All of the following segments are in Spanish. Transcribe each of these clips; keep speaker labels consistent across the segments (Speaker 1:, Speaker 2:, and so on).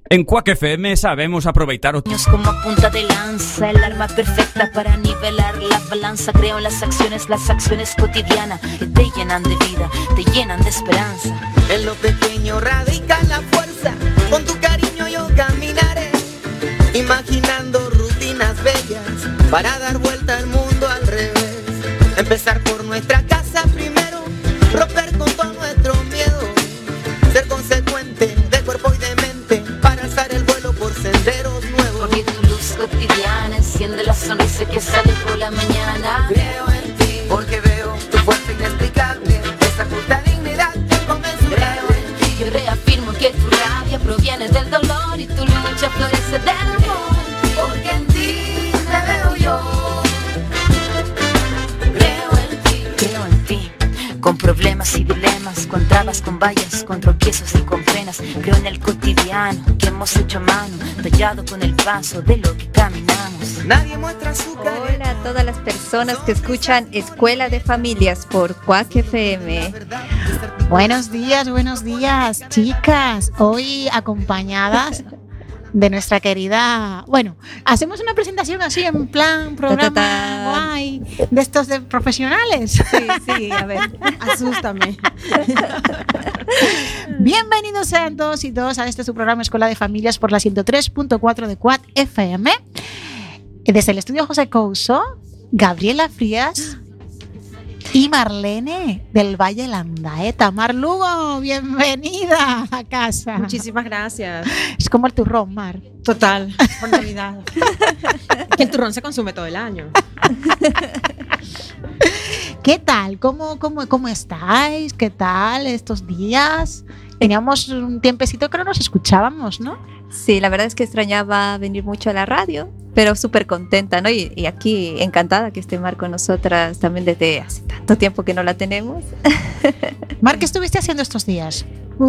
Speaker 1: En Quack FM sabemos aproveitar o...
Speaker 2: Como punta de lanza, el arma perfecta para nivelar la balanza. Creo en las acciones cotidianas que te llenan de vida, te llenan de esperanza.
Speaker 3: En lo pequeño radica la fuerza, con tu cariño yo caminaré, imaginando rutinas bellas para dar vuelta al mundo al revés. Empezar por nuestra casa primero, romper con todo nuestro miedo, ser consecuente de cuerpo y de mente para alzar el vuelo por senderos nuevos.
Speaker 2: Porque tu luz cotidiana enciende la sonrisa que sale por la mañana.
Speaker 3: Creo en ti porque veo tu fuerza inexplicable, esa justa dignidad inconmensurable.
Speaker 2: Creo en ti, yo reafirmo que tu rabia proviene del dolor y tu lucha florece del amor.
Speaker 3: Porque en ti me veo yo.
Speaker 2: Creo en ti, con problemas y dilemas, con trabas, con vallas, con tropiezos y con penas. Creo en el cotidiano que hemos hecho a mano, tallado con el paso de lo que caminamos.
Speaker 3: Nadie muestra su cara.
Speaker 4: Hola a todas las personas que escuchan Escuela de Familias por Quack FM.
Speaker 5: Buenos días, chicas. Hoy acompañadas de nuestra querida... Bueno, hacemos una presentación así en plan programa guay, de estos de profesionales.
Speaker 4: Sí, a ver,
Speaker 5: asústame. Bienvenidos sean todos y todas a este su programa Escuela de Familias por la 103.4 de Quack FM. Desde el estudio José Couso, Gabriela Frías y Marlene del Valle Landaeta. Mar Lugo, bienvenida a casa.
Speaker 6: Muchísimas gracias.
Speaker 5: Es como el turrón, Mar.
Speaker 6: Total, por Navidad. Que el turrón se consume todo el año.
Speaker 5: ¿Qué tal? ¿Cómo estáis? ¿Qué tal estos días? Teníamos un tiempecito que no nos escuchábamos, ¿no?
Speaker 4: Sí, la verdad es que extrañaba venir mucho a la radio, pero súper contenta, ¿no? Y aquí encantada que esté Mar con nosotras también desde hace tanto tiempo que no la tenemos.
Speaker 5: Mar, ¿qué estuviste haciendo estos días?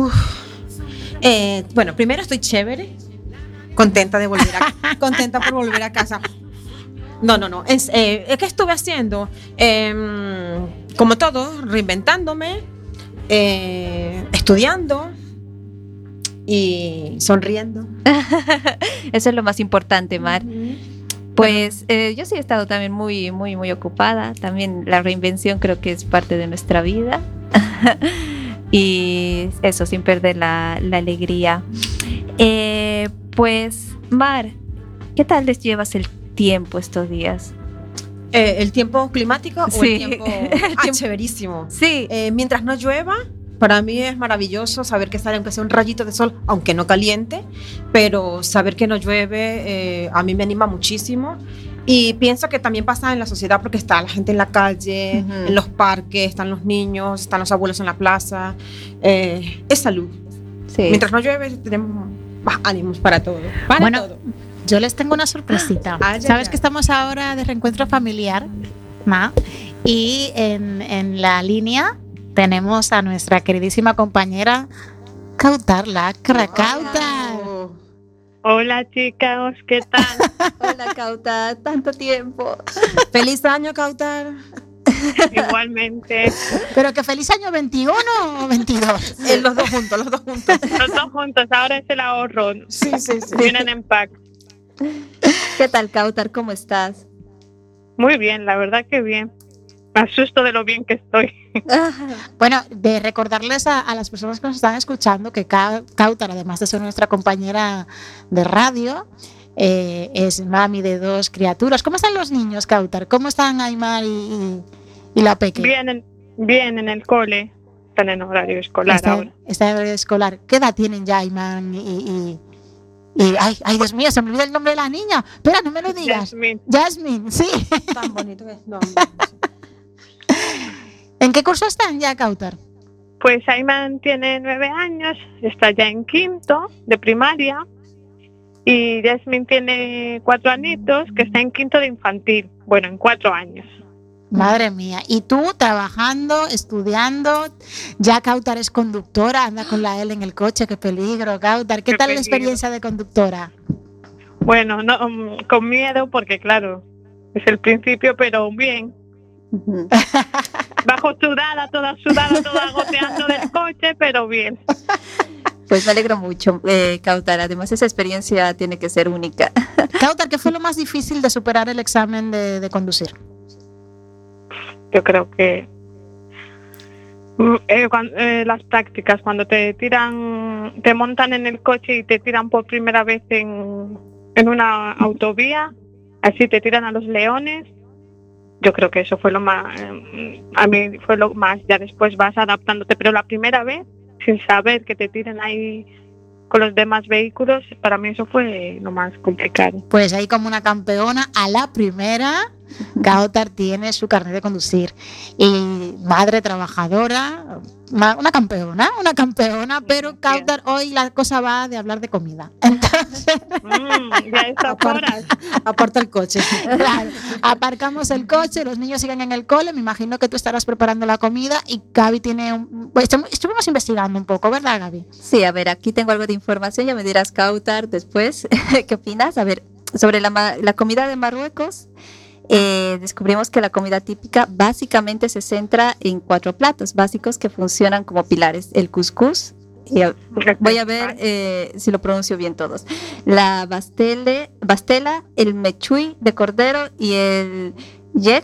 Speaker 6: Bueno, primero estoy chévere, contenta por volver a casa. No. ¿Qué estuve haciendo? Como todo, reinventándome, estudiando y sonriendo.
Speaker 4: Eso es lo más importante, Mar. Pues yo sí he estado también muy ocupada. También la reinvención creo que es parte de nuestra vida. Y eso, sin perder la alegría. Pues, Mar, ¿qué tal les llevas el tiempo estos días?
Speaker 6: ¿El tiempo climático o
Speaker 4: sí.
Speaker 6: el tiempo? Chéverísimo.
Speaker 4: Sí.
Speaker 6: Mientras no llueva, para mí es maravilloso saber que sale aunque sea un rayito de sol, aunque no caliente, pero saber que no llueve a mí me anima muchísimo. Y pienso que también pasa en la sociedad porque está la gente en la calle, en los parques, están los niños, están los abuelos en la plaza. Es salud.
Speaker 4: Sí.
Speaker 6: Mientras no llueve tenemos más ánimos para todo. Todo.
Speaker 5: Yo les tengo una sorpresita. Sabes que estamos ahora de reencuentro familiar, ¿no? Y en la línea tenemos a nuestra queridísima compañera Kautar Lacra. Kautar.
Speaker 7: Hola chicas, ¿qué tal?
Speaker 4: Hola Kautar, tanto tiempo.
Speaker 6: Feliz año, Kautar.
Speaker 7: Igualmente.
Speaker 5: Pero que feliz año 21 o 22.
Speaker 6: Los dos juntos.
Speaker 7: Los dos juntos, ahora es el ahorro.
Speaker 6: Sí.
Speaker 7: Vienen en pack.
Speaker 4: ¿Qué tal, Kautar? ¿Cómo estás?
Speaker 7: Muy bien, la verdad que bien. Me asusto de lo bien que estoy.
Speaker 5: Bueno, de recordarles a las personas que nos están escuchando que Kautar, además de ser nuestra compañera de radio, es mami de 2 criaturas. ¿Cómo están los niños, Kautar? ¿Cómo están Aymar y la Peque?
Speaker 7: Bien en el cole. Están en horario escolar ahora.
Speaker 5: Está en horario escolar. ¿Qué edad tienen ya Aymar y ay, Dios mío, se me olvida el nombre de la niña. Espera, no me lo digas. Jasmine, sí.
Speaker 6: Tan bonito es. No.
Speaker 5: ¿En qué curso están ya, Kautar?
Speaker 7: Pues Ayman tiene 9 años, está ya en quinto de primaria. Y Jasmine tiene 4 añitos, que está en quinto de infantil. Bueno, en 4 años.
Speaker 5: Madre mía. ¿Y tú trabajando, estudiando? Ya Kautar es conductora, anda con la L en el coche, qué peligro, Kautar. ¿Qué tal la experiencia de conductora?
Speaker 7: Bueno, no, con miedo porque claro, es el principio, pero bien. Bajo sudada, toda goteando del coche, pero bien.
Speaker 4: Pues me alegro mucho, Kautar. Además, esa experiencia tiene que ser única.
Speaker 5: Kautar, ¿qué fue lo más difícil de superar el examen de conducir?
Speaker 7: Yo creo que las prácticas, cuando te montan en el coche y te tiran por primera vez en una autovía, así te tiran a los leones. Yo creo que eso fue lo más, a mí fue lo más, ya después vas adaptándote, pero la primera vez, sin saber que te tiren ahí con los demás vehículos, para mí eso fue lo más complicado.
Speaker 5: Pues ahí como una campeona, a la primera, Kautar tiene su carnet de conducir. Y madre trabajadora, una campeona, pero Kautar, hoy la cosa va de hablar de comida. Entonces,
Speaker 7: ya está horas.
Speaker 6: Aparta el coche.
Speaker 5: Claro, aparcamos el coche, los niños siguen en el cole, me imagino que tú estarás preparando la comida y Gaby tiene pues, estuvimos investigando un poco, ¿verdad, Gaby?
Speaker 4: Sí, a ver, aquí tengo algo de información, ya me dirás, Kautar, después, ¿qué opinas? A ver, sobre la comida de Marruecos, descubrimos que la comida típica básicamente se centra en 4 platos básicos que funcionan como pilares: el couscous, voy a ver si lo pronuncio bien todos, la bastela, el mechui de cordero y el yeg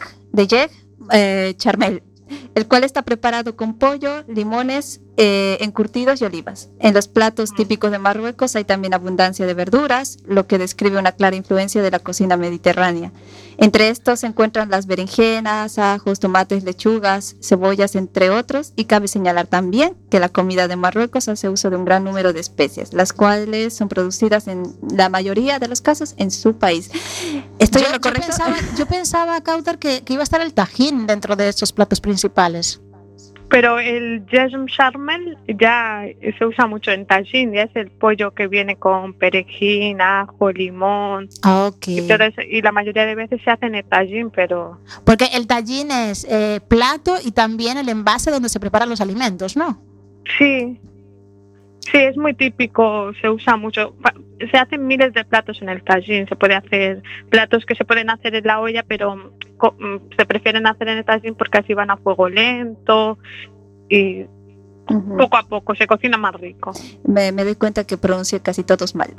Speaker 4: charmel, el cual está preparado con pollo, limones, encurtidos y olivas. En los platos típicos de Marruecos hay también abundancia de verduras, lo que describe una clara influencia de la cocina mediterránea. Entre estos se encuentran las berenjenas, ajos, tomates, lechugas, cebollas, entre otros, y cabe señalar también que la comida de Marruecos hace uso de un gran número de especies, las cuales son producidas en la mayoría de los casos en su país. ¿Estoy en lo correcto?
Speaker 5: Yo pensaba, Kautar, que iba a estar el tajín dentro de estos platos principales.
Speaker 7: Pero el jesm charmel ya se usa mucho en tajín, ya es el pollo que viene con perejil, ajo, limón.
Speaker 5: Okay.
Speaker 7: Y la mayoría de veces se hace en el tajín, pero...
Speaker 5: Porque el tajín es plato y también el envase donde se preparan los alimentos, ¿no?
Speaker 7: Sí, es muy típico, se usa mucho. Se hacen miles de platos en el tajín, se puede hacer platos que se pueden hacer en la olla, pero se prefieren hacer en el tajín porque así van a fuego lento y poco a poco se cocina más rico.
Speaker 4: Me doy cuenta que pronuncio casi todos mal.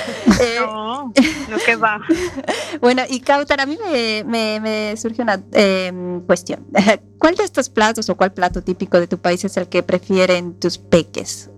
Speaker 7: No que va.
Speaker 4: Bueno, y Kautar, a mí me surge una cuestión. ¿Cuál de estos platos o cuál plato típico de tu país es el que prefieren tus peques?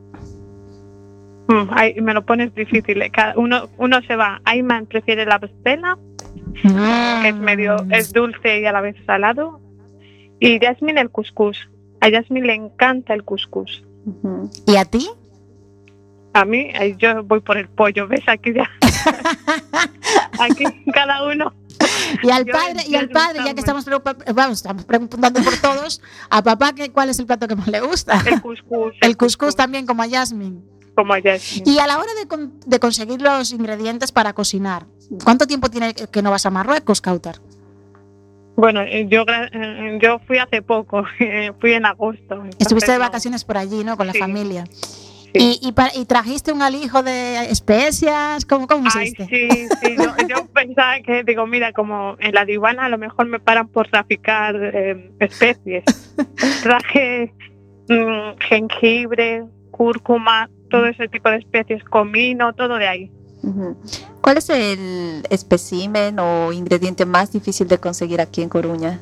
Speaker 7: Me lo pones difícil. Uno se va. Ayman prefiere la bastela, que es dulce y a la vez salado. Y Yasmin el couscous. A Yasmin le encanta el couscous.
Speaker 5: ¿Y a ti?
Speaker 7: A mí, yo voy por el pollo. ¿Ves? Aquí ya. Aquí cada uno.
Speaker 5: Y al padre, ya que estamos preguntando por todos, a papá, ¿cuál es el plato que más le gusta?
Speaker 7: El couscous.
Speaker 5: El couscous también, como a Yasmin. Y a la hora de conseguir los ingredientes para cocinar, ¿cuánto tiempo tiene que no vas a Marruecos, Kautar?
Speaker 7: Bueno, yo fui hace poco, fui en agosto.
Speaker 5: Estuviste de vacaciones por allí, ¿no? Con la familia.
Speaker 7: Sí.
Speaker 5: ¿Y trajiste un alijo de especias? ¿Cómo hiciste?
Speaker 7: Sí. Yo pensaba que, digo, mira, como en la aduana a lo mejor me paran por traficar especies. Traje jengibre, cúrcuma, todo ese tipo de especies, comino, todo de ahí.
Speaker 4: ¿Cuál es el espécimen o ingrediente más difícil de conseguir aquí en Coruña?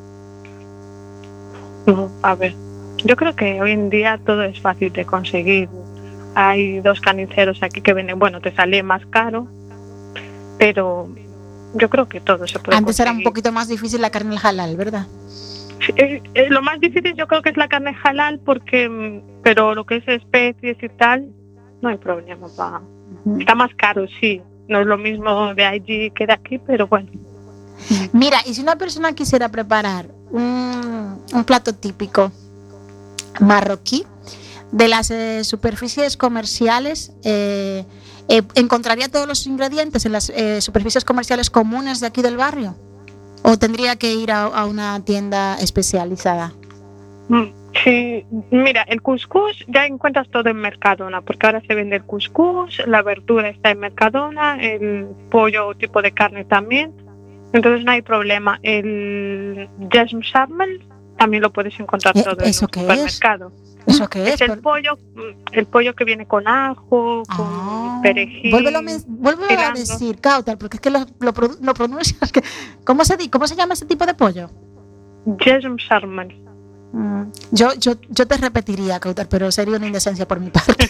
Speaker 7: A ver, yo creo que hoy en día todo es fácil de conseguir. Hay 2 carniceros aquí que venden, bueno, te sale más caro, pero yo creo que todo se puede
Speaker 5: Antes
Speaker 7: conseguir.
Speaker 5: Era un poquito más difícil la carne halal, ¿verdad?
Speaker 7: Sí, lo más difícil yo creo que es la carne halal, pero lo que es especies y tal, no hay problema. Está más caro, sí. No es lo mismo de allí que de aquí, pero bueno.
Speaker 5: Mira, y si una persona quisiera preparar un plato típico marroquí, de las superficies comerciales, ¿encontraría todos los ingredientes en las superficies comerciales comunes de aquí del barrio? ¿O tendría que ir a una tienda especializada?
Speaker 7: Sí, mira, el couscous ya encuentras todo en Mercadona, porque ahora se vende el couscous, la verdura está en Mercadona, el pollo tipo de carne también, entonces no hay problema. El jesm charmel también lo puedes encontrar todo en un supermercado.
Speaker 5: ¿Eso qué es?
Speaker 7: Es el pollo que viene con ajo, con perejil.
Speaker 5: Vuélvelo a
Speaker 7: cilantro.
Speaker 5: decir, Kautar, porque es que lo pronuncias. ¿Cómo se llama ese tipo de pollo?
Speaker 7: Jesum sarmal.
Speaker 5: Yo te repetiría, Kautar, pero sería una indecencia por mi parte.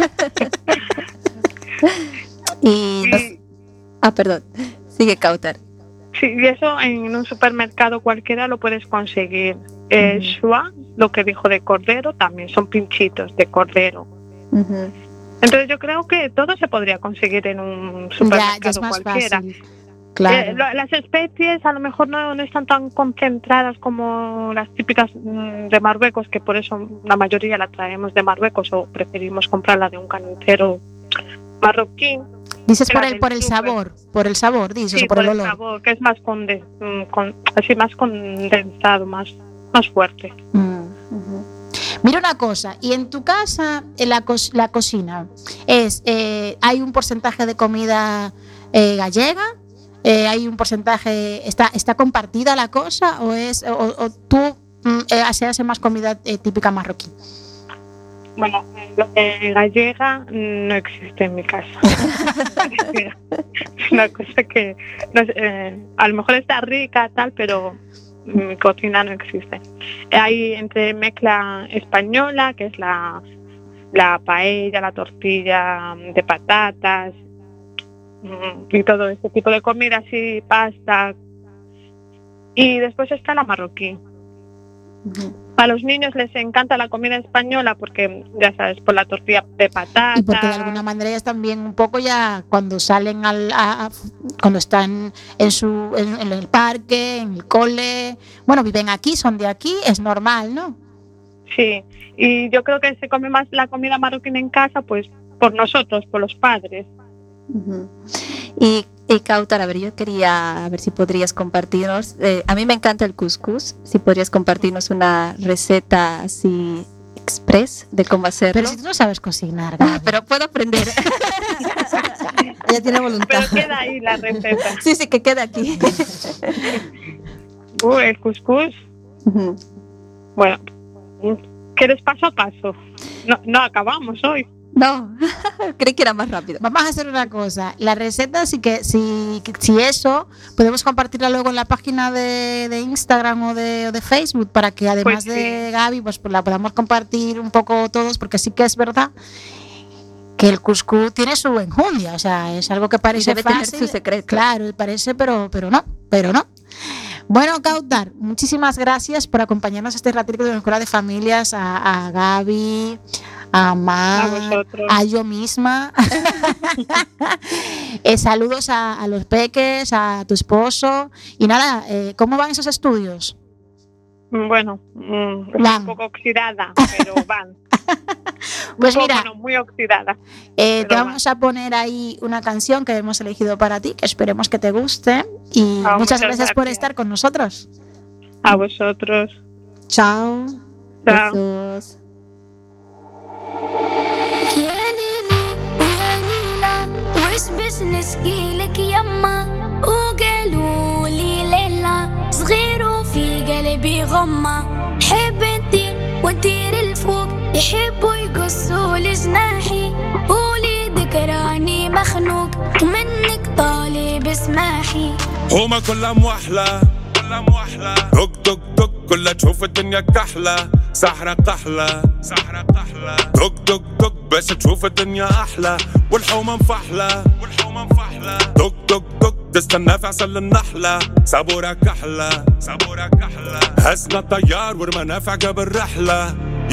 Speaker 4: Perdón. Sigue, Kautar.
Speaker 7: Sí, y eso en un supermercado cualquiera lo puedes conseguir. Shua, lo que dijo de cordero, también son pinchitos de cordero. Entonces yo creo que todo se podría conseguir en un supermercado
Speaker 5: ya es más
Speaker 7: cualquiera.
Speaker 5: fácil. Claro.
Speaker 7: Las especies a lo mejor no están tan concentradas como las típicas de Marruecos, que por eso la mayoría la traemos de Marruecos o preferimos comprarla de un carnicero marroquí.
Speaker 5: Dices por el sabor, dices,
Speaker 7: Sí,
Speaker 5: o por el olor.
Speaker 7: el sabor, que es más así más condensado, más fuerte.
Speaker 5: Mira una cosa, y en tu casa, en la cocina, ¿hay un porcentaje de comida gallega? ¿Hay un porcentaje, está compartida la cosa o tú se hace más comida típica marroquí?
Speaker 7: Bueno, lo de gallega no existe en mi casa. Es una cosa que a lo mejor está rica, tal, pero mi cocina no existe. Hay entre mezcla española, que es la paella, la tortilla de patatas y todo ese tipo de comida, así, pasta. Y después está la marroquí. A los niños les encanta la comida española porque, ya sabes, por la tortilla de patata.
Speaker 5: Y porque de alguna manera ellas también un poco ya cuando salen cuando están en el parque, en el cole, bueno, viven aquí, son de aquí, es normal, ¿no?
Speaker 7: Sí, y yo creo que se come más la comida marroquí en casa, pues por nosotros, por los padres.
Speaker 4: Y Kautar, a ver, yo quería ver si podrías compartirnos, a mí me encanta el couscous, si podrías compartirnos una receta así express de cómo hacerlo.
Speaker 5: Pero si tú no sabes cocinar, Gaby.
Speaker 4: Pero puedo aprender.
Speaker 5: Ella tiene voluntad.
Speaker 7: Pero queda ahí la receta.
Speaker 4: Sí, que queda aquí.
Speaker 7: El couscous. Bueno, ¿quieres paso a paso? No acabamos hoy.
Speaker 4: No, creí que era más rápido.
Speaker 5: Vamos a hacer una cosa. La receta, si eso, podemos compartirla luego en la página de Instagram o de Facebook para que además
Speaker 7: pues
Speaker 5: de Gaby, pues la podamos compartir un poco todos, porque sí que es verdad que el cuscús tiene su enjundia, o sea, es algo que parece
Speaker 4: debe
Speaker 5: fácil.
Speaker 4: tener su secreto.
Speaker 5: Claro, parece, pero no. Bueno, Kautar, muchísimas gracias por acompañarnos este ratito de la Escuela de Familias, a Gaby, a Mar, a yo misma. Saludos a los peques, a tu esposo. Y nada, ¿cómo van esos estudios?
Speaker 7: Bueno, un poco oxidada, pero van.
Speaker 5: Pues mira,
Speaker 7: muy oxidada.
Speaker 5: Te vamos a poner ahí una canción que hemos elegido para ti, que esperemos que te guste. Y muchas gracias por estar con nosotros.
Speaker 7: A vosotros.
Speaker 5: Chao.
Speaker 7: Chao.
Speaker 4: Besos.
Speaker 8: بس نسقيلك يما وقالوا لي ليلى صغير وفي قلبي غمة حب انتي وانتي للفوق يحبوا يقصوا لجناحي قولي ذكراني مخنوق منك طالب اسماحي
Speaker 9: هما كلها موحلة دق دق دق كلها تشوف الدنيا كحلة سحرة قحلة دق دق دق باش تشوف الدنيا أحلى والحومة مفحلة دق دق دق تستنى في عسل النحلة صبورة كحلة هزنا الطيار ورمانا في عقب الرحلة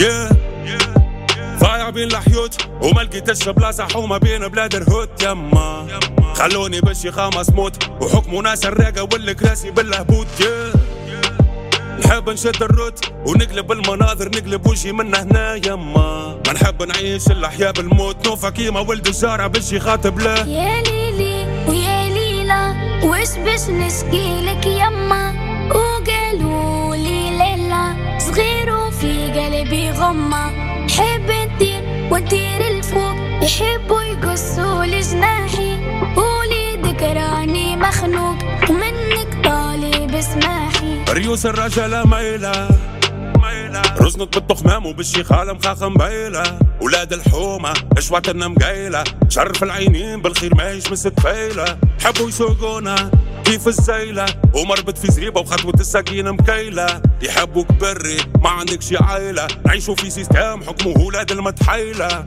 Speaker 9: ضايع بين الحيوت وما لقيتش بلاصة حومة بين بلاد الهوت يما خلوني باش يخامس موت وحكموا ناس الراقة والكراسي بالهبوط نحب نشد الروت ونقلب المناظر نقلب وجهي من هنا يما ما نحب نعيش الأحياء بالموت نوفا كيما ولد الجارة باش يخاطب له
Speaker 8: يا ليلي ويا ليلى وش باش نسقيلك يما وقالوا لي ليلى صغير وفي قلبي غمة حب انتي وانتي للفوق يحبوا يقصوا لجناحي قولي ذكراني مخنوق ومنك طالب اسماحي
Speaker 9: ريوس الرجالة مايلة رزنت بالتخمام وبالشيخ عالم خاخم بيلة ولاد الحومة اشواتنا مقايلة شرف العينين بالخير ما هيش مسك فايلة حبوا يسوقونا كيف الزيلة ومربط في زريبة وخطوة السكينة مكيلة يحبوك بري ما عندك شي عايلة نعيشوا في سيستم حكمه ولاد المتحيلة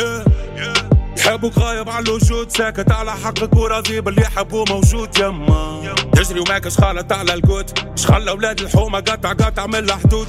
Speaker 9: يحبوك غايب على الوجود ساكت على حقك وراضي باللي يحبوه موجود يما تجري وماكش خالط على القوت شخل اولاد الحومة قطع من الحدود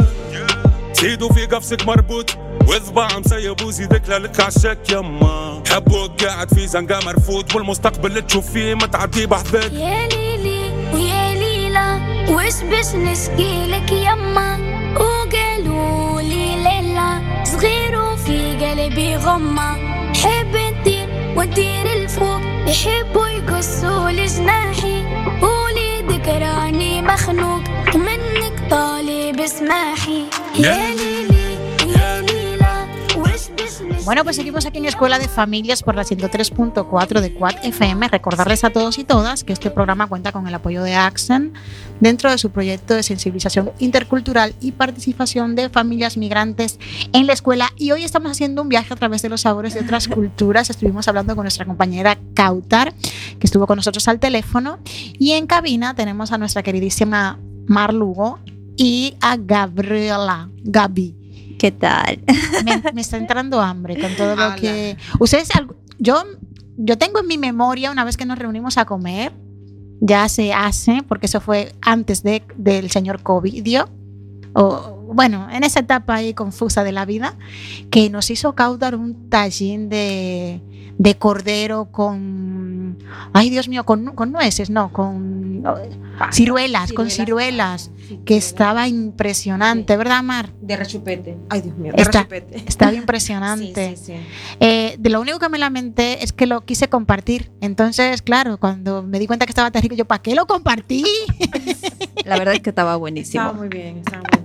Speaker 9: سيدو في قفصك مربوط وذبع مسيب وزيدك لك عشاك يما حبوك قاعد في زنقة مرفوض والمستقبل اللي تشوف فيه متعدي بحذاك
Speaker 8: يا ليلي ويا ليلى وش باش نشكيلك يما وقالوا لي ليلى صغير وفي قلبي غمة حب ندير ودير الفوق يحبوا يقصوا لجناحي قولي ذكراني مخنوق منك طالب اسماحي يا ليلي يا ليلى وش باش.
Speaker 5: Bueno, pues seguimos aquí en Escuela de Familias por la 103.4 de Quad FM. Recordarles a todos y todas que este programa cuenta con el apoyo de Accent dentro de su proyecto de sensibilización intercultural y participación de familias migrantes en la escuela. Y hoy estamos haciendo un viaje a través de los sabores de otras culturas. Estuvimos hablando con nuestra compañera Kautar, que estuvo con nosotros al teléfono. Y en cabina tenemos a nuestra queridísima Mar Lugo y a Gaby.
Speaker 4: ¿Qué tal?
Speaker 5: Me está entrando hambre con todo lo que... Ustedes, yo tengo en mi memoria una vez que nos reunimos a comer, ya se hace, porque eso fue antes del señor COVID, o bueno, en esa etapa ahí confusa de la vida, que nos hizo Kautar un tallín de cordero con... Ay, Dios mío, con nueces, no, con ciruelas, que estaba impresionante, ¿verdad, Mar?
Speaker 6: De rechupete. Ay, Dios mío,
Speaker 5: rechupete. Estaba impresionante.
Speaker 6: Sí.
Speaker 5: De lo único que me lamenté es que lo quise compartir. Entonces, claro, cuando me di cuenta que estaba tan rico, yo, ¿para qué lo compartí?
Speaker 4: La verdad es que estaba buenísimo.
Speaker 6: Estaba muy bien.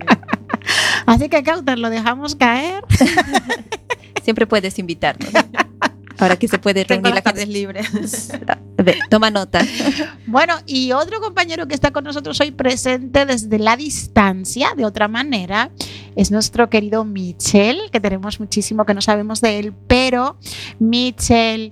Speaker 5: Así que, Kautar, lo dejamos caer.
Speaker 4: Siempre puedes invitarnos. Ahora que se puede reunir
Speaker 6: las tardes libres.
Speaker 4: Toma nota.
Speaker 5: Bueno, y otro compañero que está con nosotros hoy presente desde la distancia, de otra manera, es nuestro querido Michel, que tenemos muchísimo que no sabemos de él, pero Michel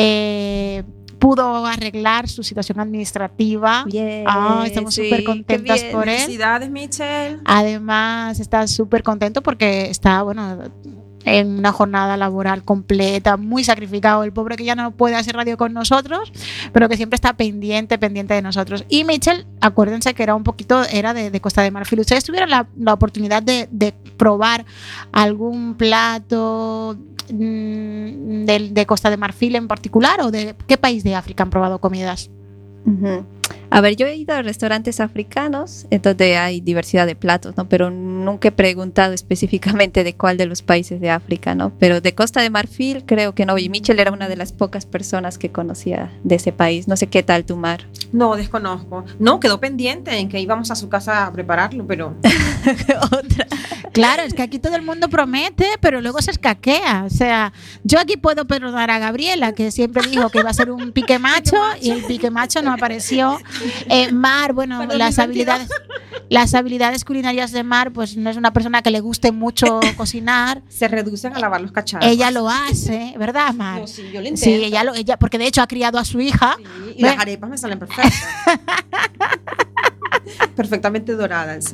Speaker 5: pudo arreglar su situación administrativa. Estamos súper contentas por él.
Speaker 6: Felicidades, Michel.
Speaker 5: Además, está súper contento porque está, en una jornada laboral completa, muy sacrificado, el pobre que ya no puede hacer radio con nosotros, pero que siempre está pendiente de nosotros. Y Michel, acuérdense que era de Costa de Marfil. ¿Ustedes tuvieron la oportunidad de probar algún plato de Costa de Marfil en particular, o de qué país de África han probado comidas?
Speaker 4: A ver, yo he ido a restaurantes africanos, entonces hay diversidad de platos, ¿no? Pero nunca he preguntado específicamente de cuál de los países de África, ¿no? Pero de Costa de Marfil creo que no. Y Michel era una de las pocas personas que conocía de ese país. No sé qué tal tu, Mar.
Speaker 6: No, desconozco. No, quedó pendiente en que íbamos a su casa a prepararlo, pero...
Speaker 5: Otra. Claro, es que aquí todo el mundo promete, pero luego se escaquea. O sea, yo aquí puedo perdonar a Gabriela, que siempre dijo que iba a ser un pique macho, y el pique macho no apareció. Mar, las habilidades culinarias de Mar, pues no es una persona que le guste mucho cocinar.
Speaker 6: Se reducen a lavar los cacharros.
Speaker 5: Ella lo hace, ¿verdad, Mar?
Speaker 6: No, sí, yo lo intento.
Speaker 5: Sí, ella, porque de hecho ha criado a su hija.
Speaker 6: Sí, y las arepas me salen perfectas. Perfectamente doradas.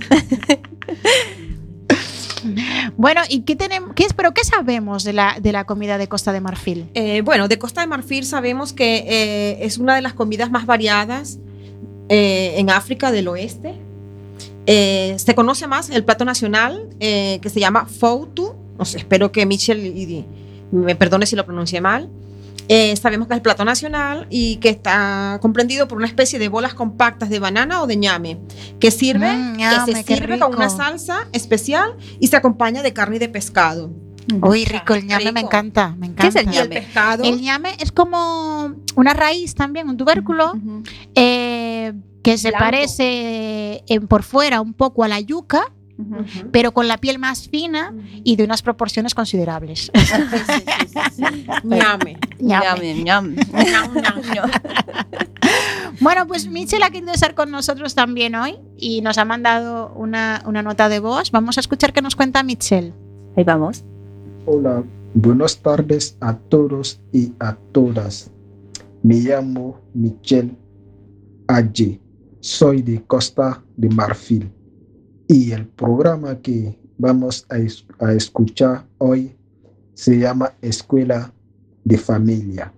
Speaker 5: Bueno, ¿y qué sabemos de la comida de Costa de Marfil?
Speaker 6: De Costa de Marfil sabemos que es una de las comidas más variadas en África del Oeste. Se conoce más el plato nacional que se llama foutu. No sé, espero que Michel me perdone si lo pronuncié mal. Sabemos que es el plato nacional y que está comprendido por una especie de bolas compactas de banana o de ñame que se sirve con una salsa especial y se acompaña de carne y de pescado.
Speaker 5: Uy, rico, el ñame, me encanta.
Speaker 4: ¿Qué es el ñame?
Speaker 6: El pescado.
Speaker 5: El ñame es como una raíz también, un tubérculo, que se parece por fuera un poco a la yuca, pero con la piel más fina y de unas proporciones considerables.
Speaker 6: Ñame.
Speaker 5: Bueno, pues Michelle ha querido estar con nosotros también hoy y nos ha mandado una nota de voz. Vamos a escuchar qué nos cuenta Michelle.
Speaker 4: Ahí vamos.
Speaker 10: Hola, buenas tardes a todos y a todas. Me llamo Michelle Aye, soy de Costa de Marfil y el programa que vamos a escuchar hoy se llama Escuela de Familia.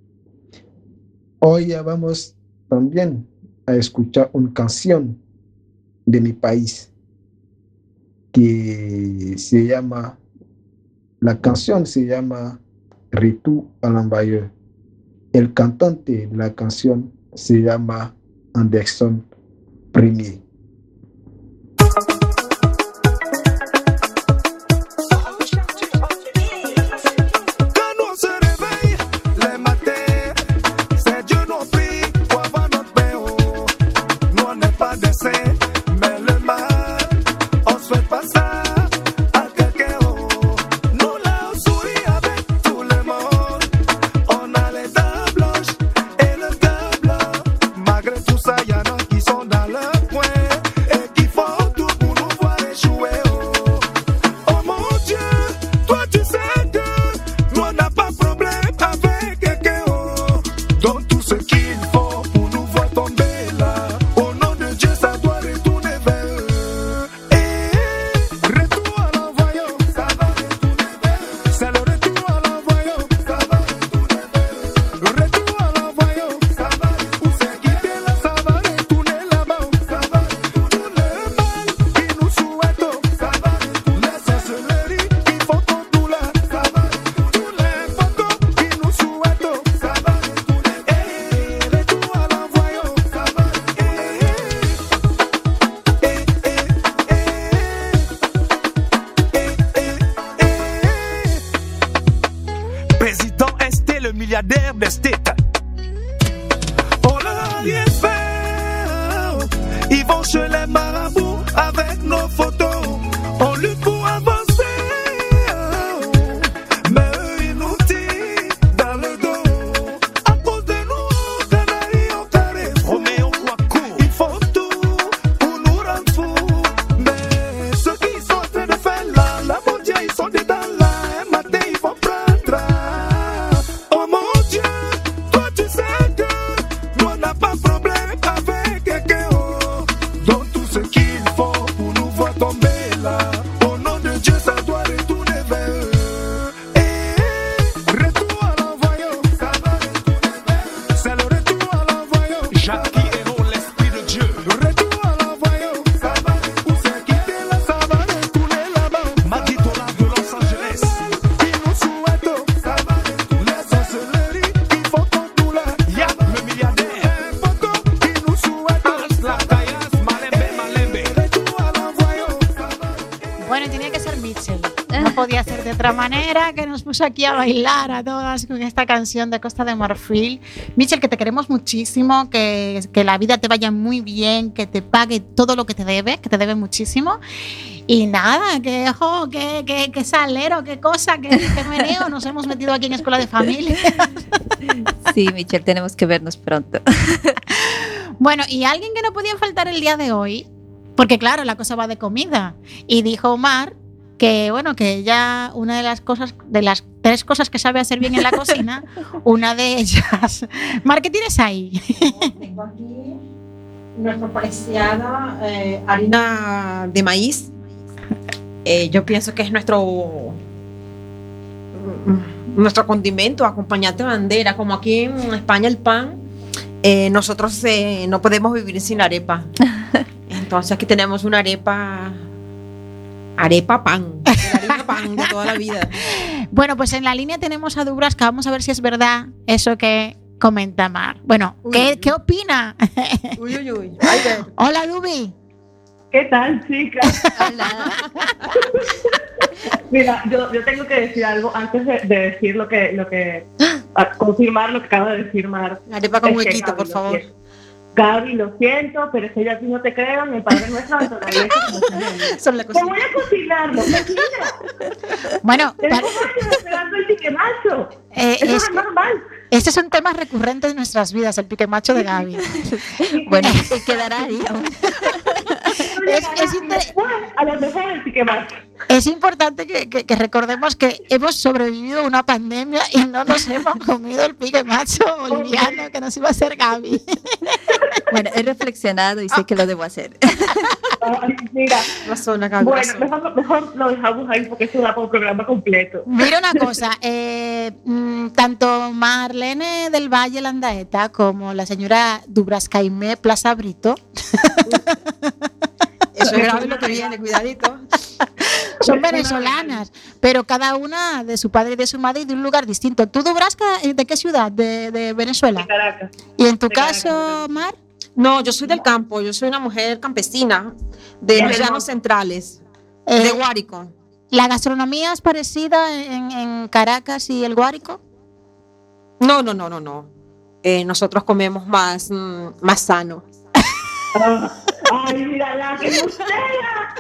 Speaker 10: Hoy ya vamos también a escuchar una canción de mi país que se llama, la canción se llama Retour à l'Envoyeur. El cantante de la canción se llama Anderson Premier.
Speaker 5: Aquí a bailar a todas con esta canción de Costa de Marfil. Michelle, que te queremos muchísimo, que la vida te vaya muy bien, que te pague todo lo que te debe muchísimo. Y nada, que salero, qué cosa, qué meneo nos hemos metido aquí en Escuela de Familia.
Speaker 4: Sí, Michelle, tenemos que vernos pronto.
Speaker 5: Bueno, y alguien que no podía faltar el día de hoy, porque claro, la cosa va de comida, y dijo Omar que bueno, que ella, una de las 3 cosas que sabe hacer bien en la cocina, una de ellas. Mar, ¿qué tienes ahí?
Speaker 6: Tengo aquí nuestra preciada harina de maíz. Yo pienso que es nuestro condimento, acompañante bandera. Como aquí en España el pan, nosotros no podemos vivir sin arepa. Entonces aquí tenemos una arepa pan, harina pan de toda la vida.
Speaker 5: Bueno, pues en la línea tenemos a Dubras, que vamos a ver si es verdad eso que comenta Mar. Bueno, ¿qué opina?
Speaker 6: Uy.
Speaker 5: Hola, Dubi.
Speaker 11: ¿Qué tal, chicas?
Speaker 4: Hola.
Speaker 11: Mira, yo tengo que decir algo antes de decir lo que confirmar lo que acaba de decir Mar.
Speaker 6: Arepa con huequito, por favor.
Speaker 11: Gaby, lo siento, pero es que yo aquí no te creo, en el Padre Nuestro de la iglesia. ¿Cómo voy a cocinarlo?
Speaker 5: Bueno,
Speaker 11: tenemos años esperando el tiquemacho. Eso no es normal.
Speaker 5: Este es un tema recurrente en nuestras vidas, el pique macho de Gaby.
Speaker 4: Bueno, quedará ahí aún.
Speaker 11: A lo mejor el pique macho.
Speaker 5: Es importante que recordemos que hemos sobrevivido a una pandemia y no nos hemos comido el pique macho boliviano que nos iba a hacer Gaby.
Speaker 4: Bueno, he reflexionado y sé que lo debo hacer.
Speaker 11: Ay, mira,
Speaker 6: Gaby,
Speaker 11: bueno, mejor lo dejamos ahí porque eso da para un programa completo.
Speaker 5: Mira una cosa, tanto Marlene del Valle Landaeta como la señora Dubrascaimé Plaza Brito
Speaker 6: eso es grave lo que viene, cuidadito.
Speaker 5: Son venezolanas, pero cada una de su padre y de su madre y de un lugar distinto. ¿Tú, Dubrasca, de qué ciudad de Venezuela?
Speaker 11: De Caracas.
Speaker 5: ¿Y en tu
Speaker 11: De
Speaker 5: caso,
Speaker 11: Caracas.
Speaker 5: Mar?
Speaker 6: No, yo soy del campo, yo soy una mujer campesina de los llanos centrales, de Guárico.
Speaker 5: ¿La gastronomía es parecida en Caracas y el Guárico?
Speaker 6: No. Nosotros comemos más sano.
Speaker 11: Ay, mira, que grosera.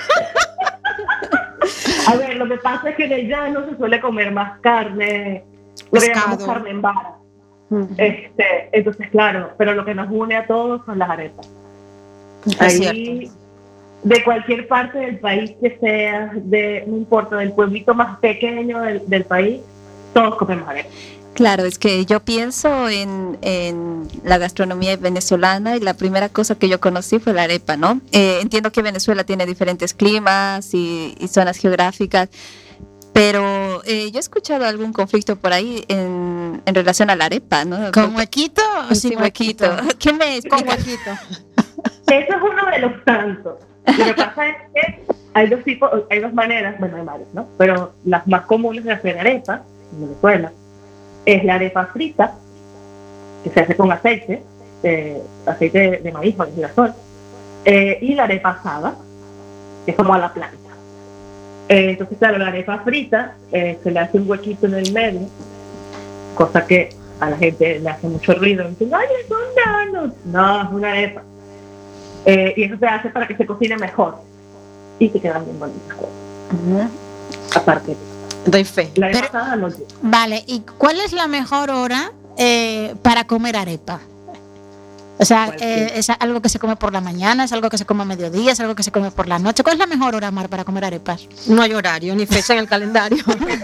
Speaker 11: A ver, lo que pasa es que en el llano se suele comer más carne, lo que llamamos carne en vara. Entonces, claro, pero lo que nos une a todos son las arepas. Ahí, de cualquier parte del país que sea, no importa, del pueblito más pequeño del país, todos comemos arepas.
Speaker 4: Claro, es que yo pienso en la gastronomía venezolana y la primera cosa que yo conocí fue la arepa, ¿no? Entiendo que Venezuela tiene diferentes climas y zonas geográficas, pero yo he escuchado algún conflicto por ahí en relación a la arepa, ¿no?
Speaker 5: ¿Con huequito o sin huequito?
Speaker 4: ¿Qué me explica?
Speaker 5: Con huequito.
Speaker 11: Eso es uno de los tantos. Lo que pasa es que hay dos maneras, bueno, hay varias, ¿no? Pero las más comunes de hacer arepa en Venezuela es la arepa frita, que se hace con aceite de maíz o de girasol, y la arepa asada, que es como a la plancha. Entonces, claro, la arepa frita se le hace un huequito en el medio, cosa que a la gente le hace mucho ruido. Dicen, ¡ay, es un nano! No, es una arepa. Y eso se hace para que se cocine mejor y que quedan bien bonitas. Aparte,
Speaker 6: doy fe.
Speaker 11: La arepa asada no llega.
Speaker 5: Vale, ¿y cuál es la mejor hora para comer arepa? O sea, ¿es algo que se come por la mañana? ¿Es algo que se come a mediodía? ¿Es algo que se come por la noche? ¿Cuál es la mejor hora, Mar, para comer arepas?
Speaker 6: No hay horario, ni fecha en el calendario.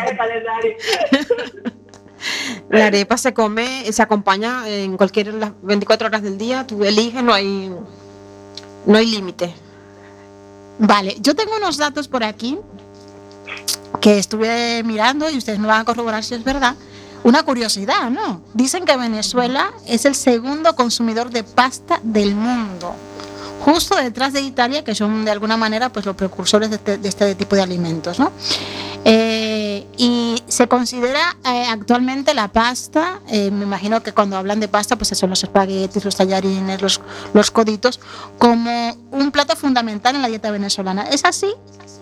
Speaker 6: La arepa se come, se acompaña en cualquiera de las 24 horas del día. Tú eliges, no hay límite.
Speaker 5: Vale, yo tengo unos datos por aquí que estuve mirando y ustedes me van a corroborar si es verdad. Una curiosidad, ¿no? Dicen que Venezuela es el segundo consumidor de pasta del mundo, justo detrás de Italia, que son de alguna manera pues los precursores de este tipo de alimentos, ¿no? Y se considera actualmente la pasta, me imagino que cuando hablan de pasta pues son los espaguetis, los tallarines, los coditos, como un plato fundamental en la dieta venezolana. ¿Es así?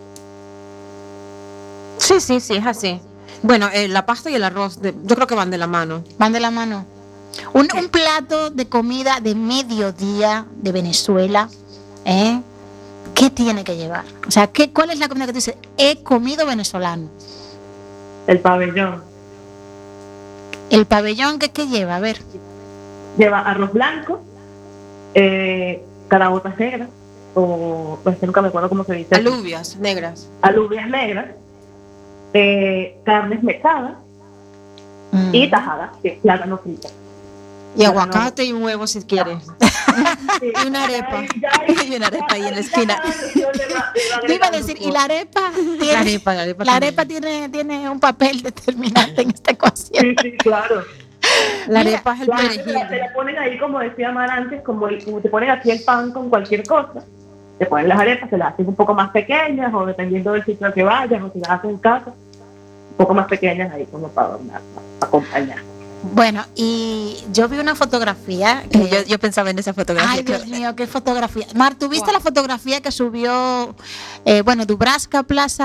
Speaker 6: Sí, es así. Bueno, la pasta y el arroz, yo creo que van de la mano.
Speaker 5: Van de la mano. Un plato de comida de mediodía de Venezuela, ¿qué tiene que llevar? O sea, ¿cuál es la comida que tú dices? He comido venezolano.
Speaker 11: El pabellón.
Speaker 5: ¿El pabellón qué lleva? A ver.
Speaker 11: Lleva arroz blanco, caraotas negras, o pues nunca me acuerdo cómo se dice.
Speaker 6: Alubias negras.
Speaker 11: Alubias negras. Carnes mechadas y tajadas, que es plátano frito.
Speaker 6: Y aguacate y un huevo si quieres.
Speaker 11: Sí,
Speaker 6: y una arepa.
Speaker 4: Y una arepa ahí en la esquina.
Speaker 5: Te iba a decir, ¿y la arepa? La arepa tiene un papel determinante en esta ecuación.
Speaker 11: Sí, claro.
Speaker 6: La arepa es el
Speaker 11: perejil. Te la ponen ahí, como decía Mar antes, como te ponen aquí el pan con cualquier cosa. Te ponen las arepas, se las hacen un poco más pequeñas, o dependiendo del sitio al que vayas, o si las hacen en casa, un poco más pequeñas ahí como para acompañar.
Speaker 5: Bueno, y yo vi una fotografía que
Speaker 4: yo pensaba en esa fotografía.
Speaker 5: Ay, Dios mío, qué fotografía. Mar, ¿tú viste la fotografía que subió Dubrascaimé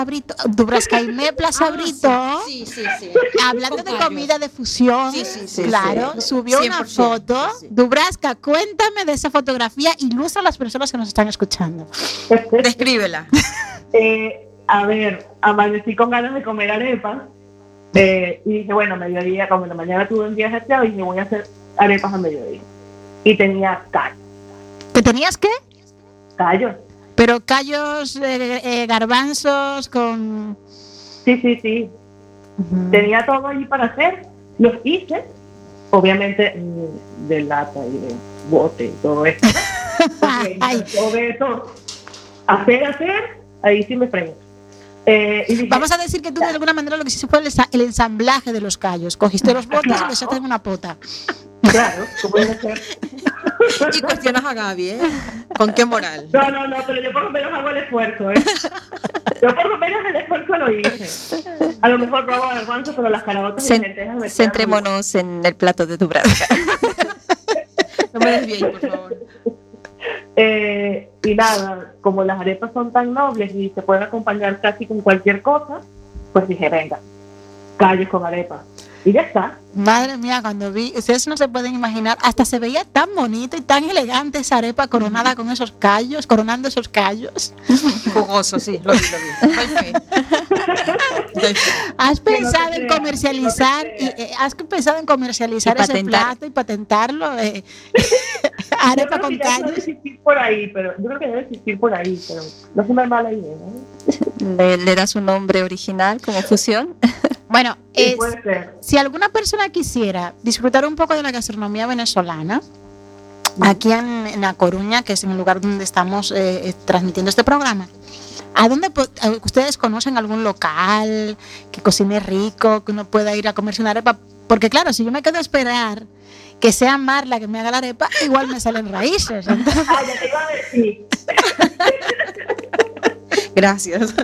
Speaker 5: Plaza Brito?
Speaker 6: Sí.
Speaker 5: Hablando de comida de fusión, claro, subió una foto. Sí. Dubrasca, cuéntame de esa fotografía, ilustra a las personas que nos están escuchando.
Speaker 6: Descríbela.
Speaker 11: A ver, amanecí con ganas de comer arepas Y dije, bueno, mediodía, como en la mañana tuve un día ajetreado, y dije, voy a hacer arepas a mediodía. Y tenía callos.
Speaker 5: ¿Que tenías qué?
Speaker 11: Callos.
Speaker 5: Pero callos, garbanzos con...
Speaker 11: Sí. Tenía todo allí para hacer. Los hice, obviamente, de lata y de bote y todo esto. Todo eso. Hacer, ahí sí me fregué. Y dije,
Speaker 5: vamos a decir que tú de alguna manera lo que hiciste fue el ensamblaje de los callos. Cogiste los botes y los echaste en una pota.
Speaker 11: Claro, ¿cómo puede ser?
Speaker 6: Y cuestionas a Gaby, ¿eh? ¿Con qué moral?
Speaker 11: No, pero yo por lo menos hago el esfuerzo, ¿eh? Yo por lo menos el esfuerzo lo hice. A lo mejor robo garbanzos, pero las caraotas y lentejas me
Speaker 4: Centrémonos en el plato de tu brazo.
Speaker 6: No me desvíes, por favor.
Speaker 11: Y nada, como las arepas son tan nobles y se pueden acompañar casi con cualquier cosa, pues dije, venga, callos con arepas. Y ya está.
Speaker 5: Madre mía, cuando vi, ustedes no se pueden imaginar, hasta se veía tan bonito y tan elegante esa arepa coronada con esos callos, coronando esos callos.
Speaker 6: Jugoso, sí, lo vi.
Speaker 5: ¿Has pensado en comercializar ese plato y patentarlo? Arepa con callos.
Speaker 11: Debe existir por ahí, pero yo creo que debe existir por ahí, pero no se me da mala idea, ¿no?
Speaker 4: ¿Le das un nombre original como fusión?
Speaker 5: Bueno,
Speaker 11: Sí, puede ser.
Speaker 5: si alguna persona quisiera disfrutar un poco de la gastronomía venezolana, aquí en A Coruña, que es en el lugar donde estamos transmitiendo este programa, ¿a dónde ustedes conocen algún local que cocine rico, que uno pueda ir a comerse una arepa? Porque claro, si yo me quedo a esperar que sea Mar la que me haga la arepa, igual me salen raíces. Entonces...
Speaker 11: Ya te iba a decir.
Speaker 6: Gracias.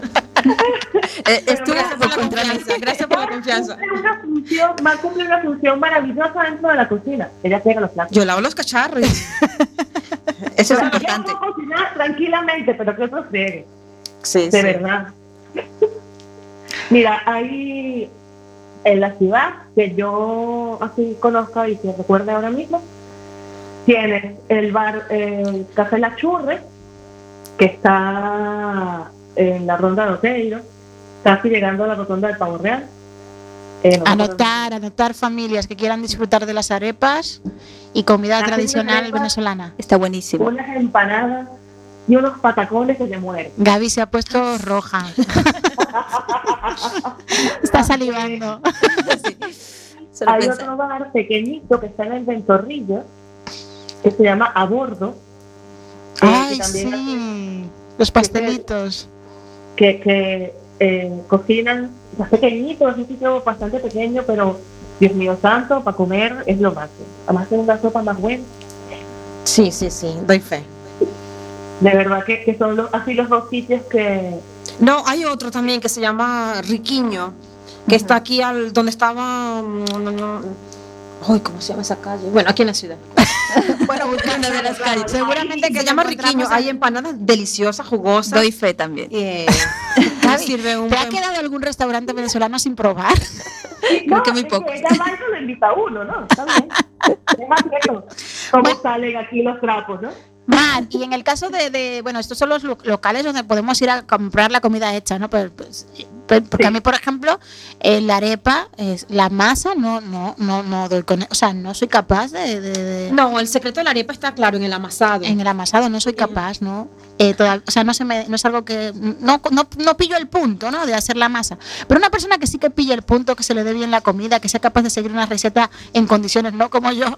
Speaker 11: Gracias por la confianza. Mar cumple una función maravillosa dentro de la cocina. Ella pega los platos.
Speaker 6: Yo lavo los cacharros. Eso es importante.
Speaker 11: Yo puedo cocinar tranquilamente, pero que otros friegue.
Speaker 6: Sí,
Speaker 11: de verdad. Mira, hay en la ciudad, que yo así conozco y que recuerde ahora mismo, tienes el bar Café La Churre, que está en la Ronda de Oteiro, casi llegando a la rotonda del Pavo Real.
Speaker 5: Anotar familias que quieran disfrutar de las arepas y comida tradicional venezolana.
Speaker 4: Está buenísimo.
Speaker 11: Unas empanadas y unos patacones que se mueren.
Speaker 5: Gaby se ha puesto roja. Está salivando.
Speaker 4: Sí.
Speaker 11: Hay otro bar pequeñito que está en el Ventorrillo, que se llama A Bordo.
Speaker 5: Ay, sí. Los pastelitos.
Speaker 11: Que cocinan, es pequeñito, es un sitio bastante pequeño, pero Dios mío santo, para comer es lo máximo. Además es una sopa más buena.
Speaker 6: Sí, doy fe.
Speaker 11: De verdad que son así los dos sitios que...
Speaker 6: No, hay otro también que se llama Riquiño, que está aquí donde estaba... Ay, ¿cómo se llama esa calle? Bueno, aquí en la ciudad.
Speaker 5: Bueno, buscando de las calles.
Speaker 6: Seguramente que se llama Riquiño. Hay empanadas deliciosas, jugosas.
Speaker 4: Doy fe también.
Speaker 5: Gaby, ¿te ha quedado algún restaurante venezolano sin probar?
Speaker 11: Porque muy poco. Ella más lo invita a uno, ¿no? Está bien. ¿Cómo salen aquí los trapos, no?
Speaker 5: Mar, y en el caso bueno, estos son los locales donde podemos ir a comprar la comida hecha, ¿no? Porque a mí, por ejemplo, la arepa, la masa, no soy capaz de...
Speaker 6: No, el secreto de la arepa está claro en el amasado.
Speaker 5: En el amasado no soy capaz, ¿no? No es algo que... No pillo el punto, ¿no? De hacer la masa. Pero una persona que sí que pilla el punto, que se le dé bien la comida, que sea capaz de seguir una receta en condiciones, no como yo...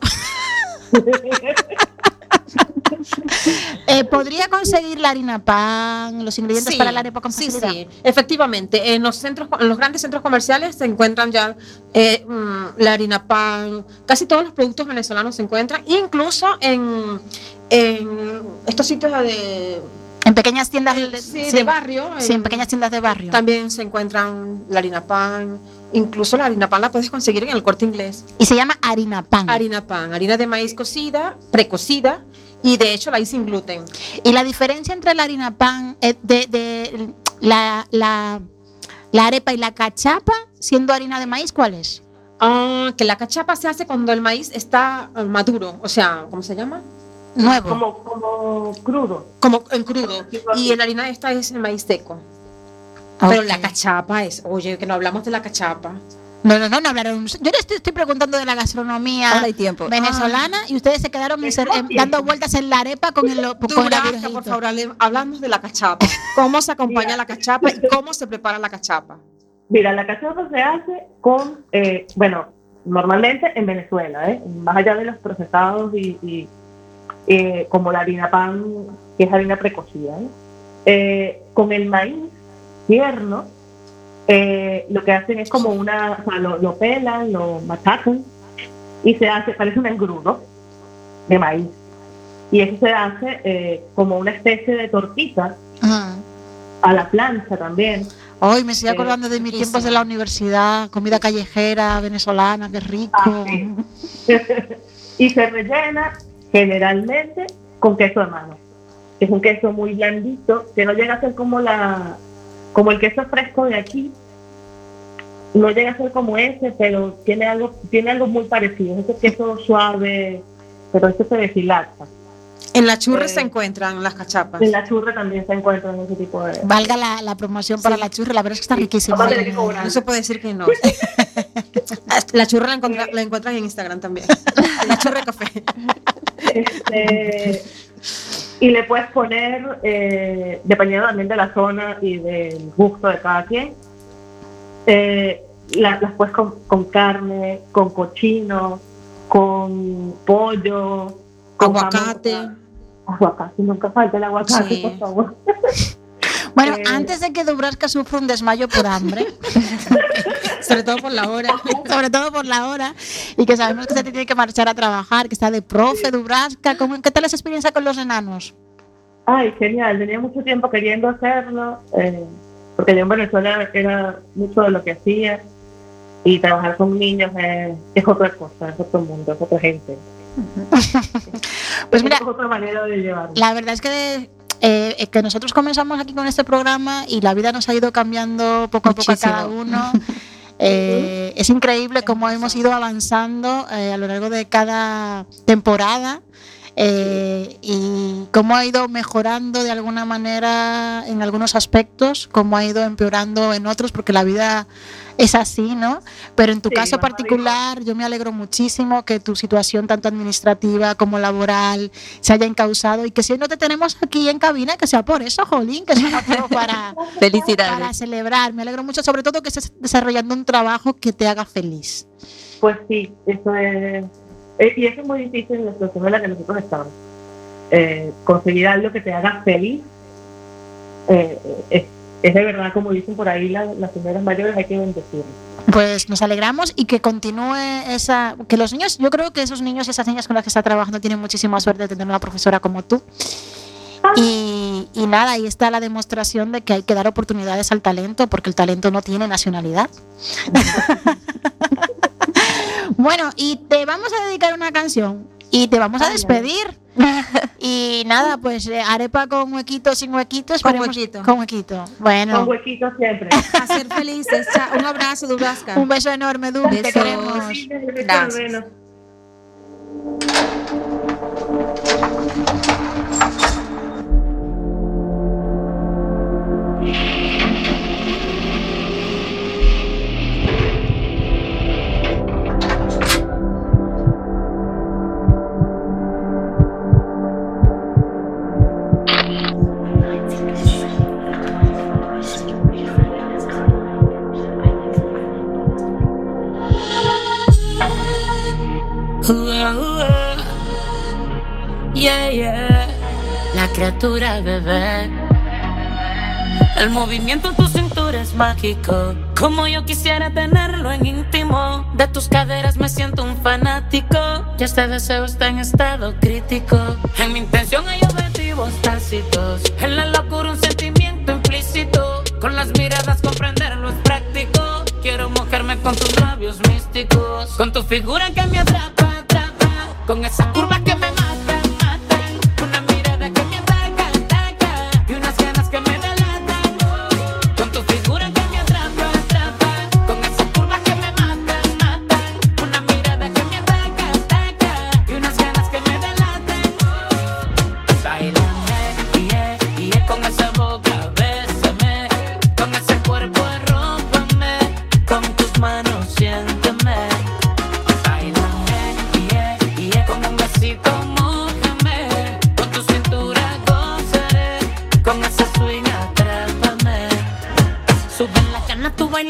Speaker 5: ¿Podría conseguir la harina pan, los ingredientes para la arepa con facilidad?
Speaker 6: Sí, efectivamente. En los grandes centros comerciales se encuentran ya la harina pan. Casi todos los productos venezolanos se encuentran, incluso en estos sitios de...
Speaker 5: En pequeñas tiendas de
Speaker 6: barrio.
Speaker 5: En pequeñas tiendas de barrio.
Speaker 6: También se encuentran la harina pan. Incluso la harina pan la puedes conseguir en el Corte Inglés.
Speaker 5: Y se llama harina pan.
Speaker 6: Harina pan, harina de maíz cocida, precocida, y de hecho la hay sin gluten.
Speaker 5: Y la diferencia entre la harina pan de la arepa y la cachapa, siendo harina de maíz, ¿cuál es?
Speaker 6: Que la cachapa se hace cuando el maíz está maduro, o sea, ¿cómo se llama?
Speaker 5: Nuevo.
Speaker 11: Como crudo.
Speaker 6: Como en crudo. Y la harina esta es el maíz seco. Okay. Pero la cachapa es, oye, que no hablamos de la cachapa.
Speaker 5: No hablaron. Yo les estoy preguntando de la gastronomía
Speaker 4: Ahora hay tiempo.
Speaker 5: venezolana y ustedes se quedaron dando vueltas en la arepa con el
Speaker 6: Dubravka, por favor, hablamos de la cachapa. ¿Cómo se acompaña la cachapa y cómo se prepara la cachapa?
Speaker 11: Mira, la cachapa se hace con, normalmente en Venezuela, más allá de los procesados y como la harina pan, que es harina precocida, con el maíz tierno, lo que hacen es como lo pelan, lo machacan y se hace, parece un engrudo de maíz. Y eso se hace como una especie de tortita a la plancha también.
Speaker 5: Hoy me estoy acordando de mis tiempos de la universidad, comida callejera venezolana, qué rico.
Speaker 11: Sí. Y se rellena generalmente con queso de mano, que es un queso muy blandito, que no llega a ser como el queso fresco de aquí, no llega a ser como ese, pero tiene algo muy parecido, ese queso suave, pero ese se deshilacha.
Speaker 6: En la churra se encuentran las cachapas.
Speaker 11: En la churra también se encuentran ese tipo de...
Speaker 5: Valga la promoción para la churra, la verdad es que está riquísima.
Speaker 6: No se puede decir que no. La churra la encuentran en Instagram también. La churra de café.
Speaker 11: Y le puedes poner, dependiendo también de la zona y del gusto de cada quien, las puedes con carne, con cochino, con pollo, con
Speaker 6: aguacate.
Speaker 11: Aguacate, nunca falta el aguacate,
Speaker 6: Sí.
Speaker 11: por favor.
Speaker 5: Bueno, antes de que Dubravka sufra un desmayo por hambre,
Speaker 6: Sobre todo por la hora.
Speaker 5: sobre todo por la hora, y que sabemos que se tiene que marchar a trabajar, que está de profe, Dubravka, ¿qué tal es experiencia con los enanos?
Speaker 11: Ay, genial, tenía mucho tiempo queriendo hacerlo, porque yo en Venezuela era mucho de lo que hacía, y trabajar con niños es otra cosa, es otro mundo, es otra gente.
Speaker 5: Pues mira,
Speaker 11: es otra manera de llevarlo.
Speaker 5: la verdad es que nosotros comenzamos aquí con este programa y la vida nos ha ido cambiando poco a poco a cada uno. Es increíble cómo hemos ido avanzando a lo largo de cada temporada y cómo ha ido mejorando de alguna manera en algunos aspectos, cómo ha ido empeorando en otros, porque la vida es así, ¿no? Pero en tu caso particular, yo me alegro muchísimo que tu situación tanto administrativa como laboral se haya encauzado y que si no te tenemos aquí en cabina, que sea por eso, jolín, que es un motivo para celebrar. Me alegro mucho, sobre todo que estés desarrollando un trabajo que te haga feliz.
Speaker 11: Pues sí, eso es... Y eso es muy difícil en la situación en la que nosotros estamos. Conseguir algo que te haga feliz es de verdad, como dicen por ahí las señoras mayores, hay que bendecirlo.
Speaker 5: Pues nos alegramos y que continúe que los niños, yo creo que esos niños y esas niñas con las que está trabajando tienen muchísima suerte de tener una profesora como tú. Y nada, ahí está la demostración de que hay que dar oportunidades al talento, porque el talento no tiene nacionalidad. Bueno, y te vamos a dedicar una canción y te vamos a despedir. Y nada, pues arepa con huequito, sin huequito, esperemos. Con huequito. Bueno.
Speaker 11: Con huequito siempre.
Speaker 6: A ser felices. Un abrazo, Dubravka.
Speaker 5: Un beso enorme, Dub, te queremos.
Speaker 6: Gracias.
Speaker 12: Yeah, yeah. La criatura bebé. El movimiento en tu cintura es mágico. Como yo quisiera tenerlo en íntimo. De tus caderas me siento un fanático. Y este deseo está en estado crítico. En mi intención hay objetivos tácitos. En la locura un sentimiento implícito. Con las miradas comprenderlo es práctico. Quiero mojarme con tus labios místicos. Con tu figura que me atrapa, atrapa. Con esas curvas que me matan, matan. Una mirada que me ataca, ataca. Y unas ganas que me delatan. Con tu figura que me atrapa, atrapa. Con esas curvas que me matan, matan. Una mirada que me ataca, ataca. Y unas ganas que me delatan. Báilame, yeah, con esa boca, bésame. Con ese cuerpo, arrópame. Con tus manos, yeah.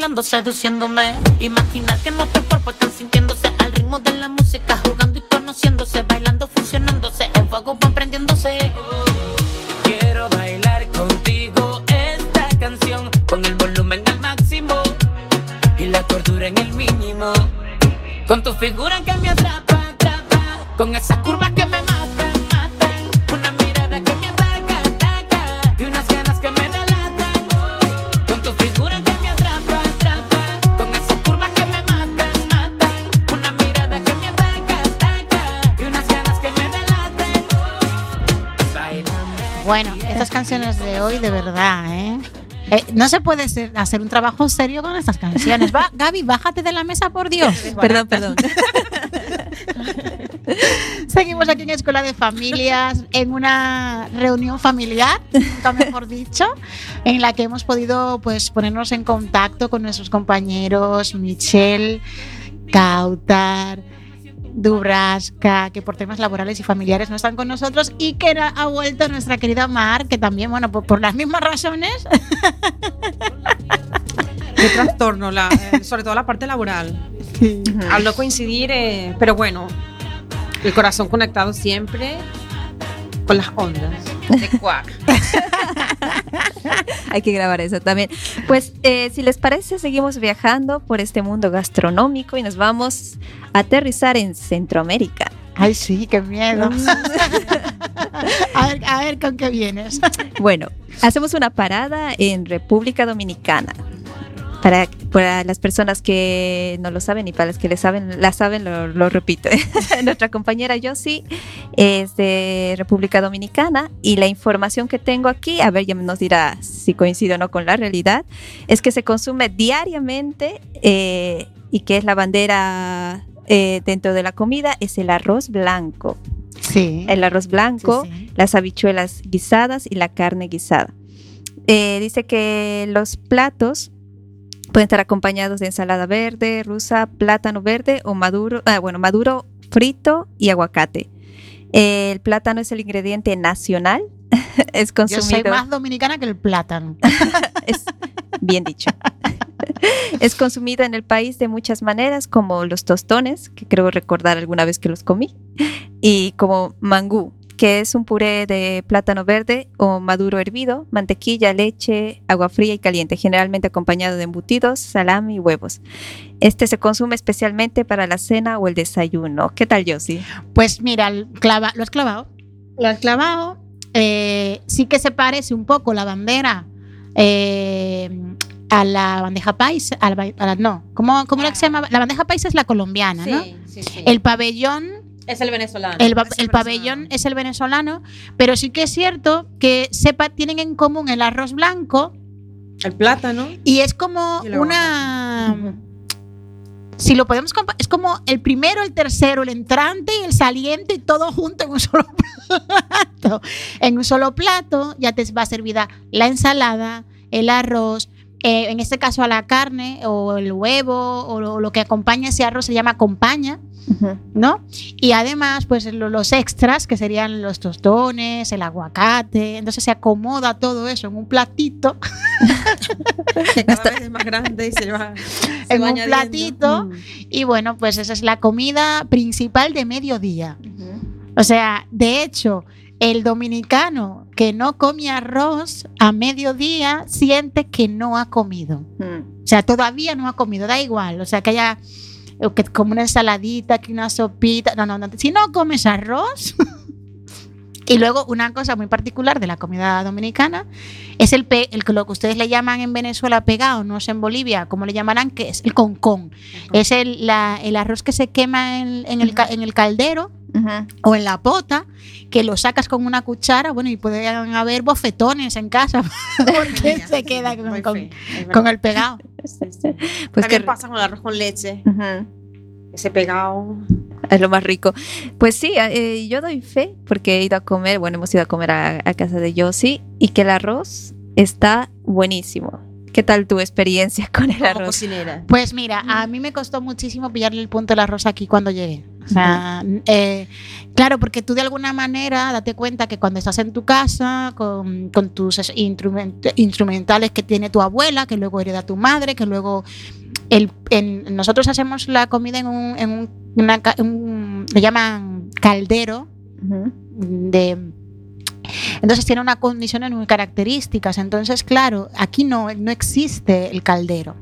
Speaker 12: bailando, seduciéndome. Imaginar que nuestros cuerpos están sintiéndose al ritmo de la música, jugando y conociéndose, bailando, fusionándose, en fuego van prendiéndose. Quiero bailar contigo esta canción, con el volumen al máximo y la cordura en el mínimo. Con tu figura que me atrapa, atrapa, con esas curvas que me matan, matan, una mirada que me ataca, ataca, y unas ganas que me delatan. Con tu figura que me atrapa, atrapa, con esas curvas que me matan, matan, una mirada que me ataca, ataca, y unas ganas que me delatan.
Speaker 5: Bueno, estas canciones de hoy, de verdad, no se puede hacer un trabajo serio con estas canciones. Va, Gaby, bájate de la mesa, por Dios.
Speaker 4: Perdón.
Speaker 5: Seguimos aquí en Escuela de Familias, en una reunión familiar, nunca mejor dicho, en la que hemos podido pues ponernos en contacto con nuestros compañeros Michelle, Kautar, Dubrasca, que por temas laborales y familiares no están con nosotros, y que ha vuelto nuestra querida Mar, que también, bueno, por las mismas razones.
Speaker 6: Qué trastorno, sobre todo la parte laboral.
Speaker 5: Sí.
Speaker 6: Al no coincidir, pero bueno, el corazón conectado siempre con las ondas de Quack.
Speaker 4: Hay que grabar eso también. Pues si les parece, seguimos viajando por este mundo gastronómico y nos vamos a aterrizar en Centroamérica.
Speaker 5: Ay, sí, qué miedo. a ver con qué vienes.
Speaker 4: Bueno, hacemos una parada en República Dominicana. Para las personas que no lo saben y para las que la saben, lo repito. Nuestra compañera Yossi es de República Dominicana y la información que tengo aquí, a ver, ya nos dirá si coincide o no con la realidad, es que se consume diariamente y que es la bandera dentro de la comida, es el arroz blanco.
Speaker 5: Sí.
Speaker 4: El arroz blanco, sí. Las habichuelas guisadas y la carne guisada. Dice que los platos pueden estar acompañados de ensalada verde, rusa, plátano verde o maduro, frito y aguacate. El plátano es el ingrediente nacional. Es consumido.
Speaker 5: Yo soy más dominicana que el plátano.
Speaker 4: Es bien dicho. Es consumido en el país de muchas maneras, como los tostones, que creo recordar alguna vez que los comí, y como mangú, que es un puré de plátano verde o maduro hervido, mantequilla, leche, agua fría y caliente, generalmente acompañado de embutidos, salami y huevos. Este se consume especialmente para la cena o el desayuno. ¿Qué tal, Yossi?
Speaker 5: Pues mira, lo has clavado. Lo has clavado. Sí que se parece un poco la bandera a la bandeja paisa. ¿Cómo era que se llama? La bandeja paisa es la colombiana, ¿no?
Speaker 6: Sí.
Speaker 5: El pabellón
Speaker 6: es el venezolano.
Speaker 5: El pabellón es el venezolano, pero sí que es cierto que tienen en común el arroz blanco,
Speaker 6: el plátano,
Speaker 5: y es como una... Si lo podemos comparar, es como el primero, el tercero, el entrante y el saliente, y todo junto en un solo plato. En un solo plato ya te va servida la ensalada, el arroz, en este caso a la carne o el huevo o lo que acompaña ese arroz se llama acompaña, ¿no? Y además pues los extras, que serían los tostones, el aguacate. Entonces se acomoda todo eso en un platito
Speaker 6: que cada vez es más grande y se va
Speaker 5: en un platito. Y bueno, pues esa es la comida principal de mediodía. O sea, de hecho, el dominicano que no come arroz a mediodía siente que no ha comido. O sea, todavía no ha comido, da igual. O sea, que haya como una ensaladita, que una sopita. No. Si no comes arroz. Y luego una cosa muy particular de la comida dominicana es lo que ustedes le llaman en Venezuela pegado, no sé en Bolivia cómo le llamarán, que es el concón. Es el arroz que se quema en el caldero o en la pota, que lo sacas con una cuchara, bueno, y pueden haber bofetones en casa porque se queda con el pegado.
Speaker 6: Pues ¿qué pasa con el arroz con leche? Ese pegado
Speaker 4: es lo más rico. Pues sí, yo doy fe porque he ido a comer, hemos ido a comer a casa de Yossi, y que el arroz está buenísimo. ¿Qué tal tu experiencia con el arroz?
Speaker 6: Cocinera.
Speaker 5: Pues mira, a mí me costó muchísimo pillarle el punto del arroz aquí cuando llegué. O sea, claro, porque tú de alguna manera date cuenta que cuando estás en tu casa con tus instrumentales que tiene tu abuela, que luego hereda tu madre, que luego nosotros hacemos la comida en le llaman caldero, entonces tiene unas condiciones muy características. Entonces, claro, aquí no existe el caldero.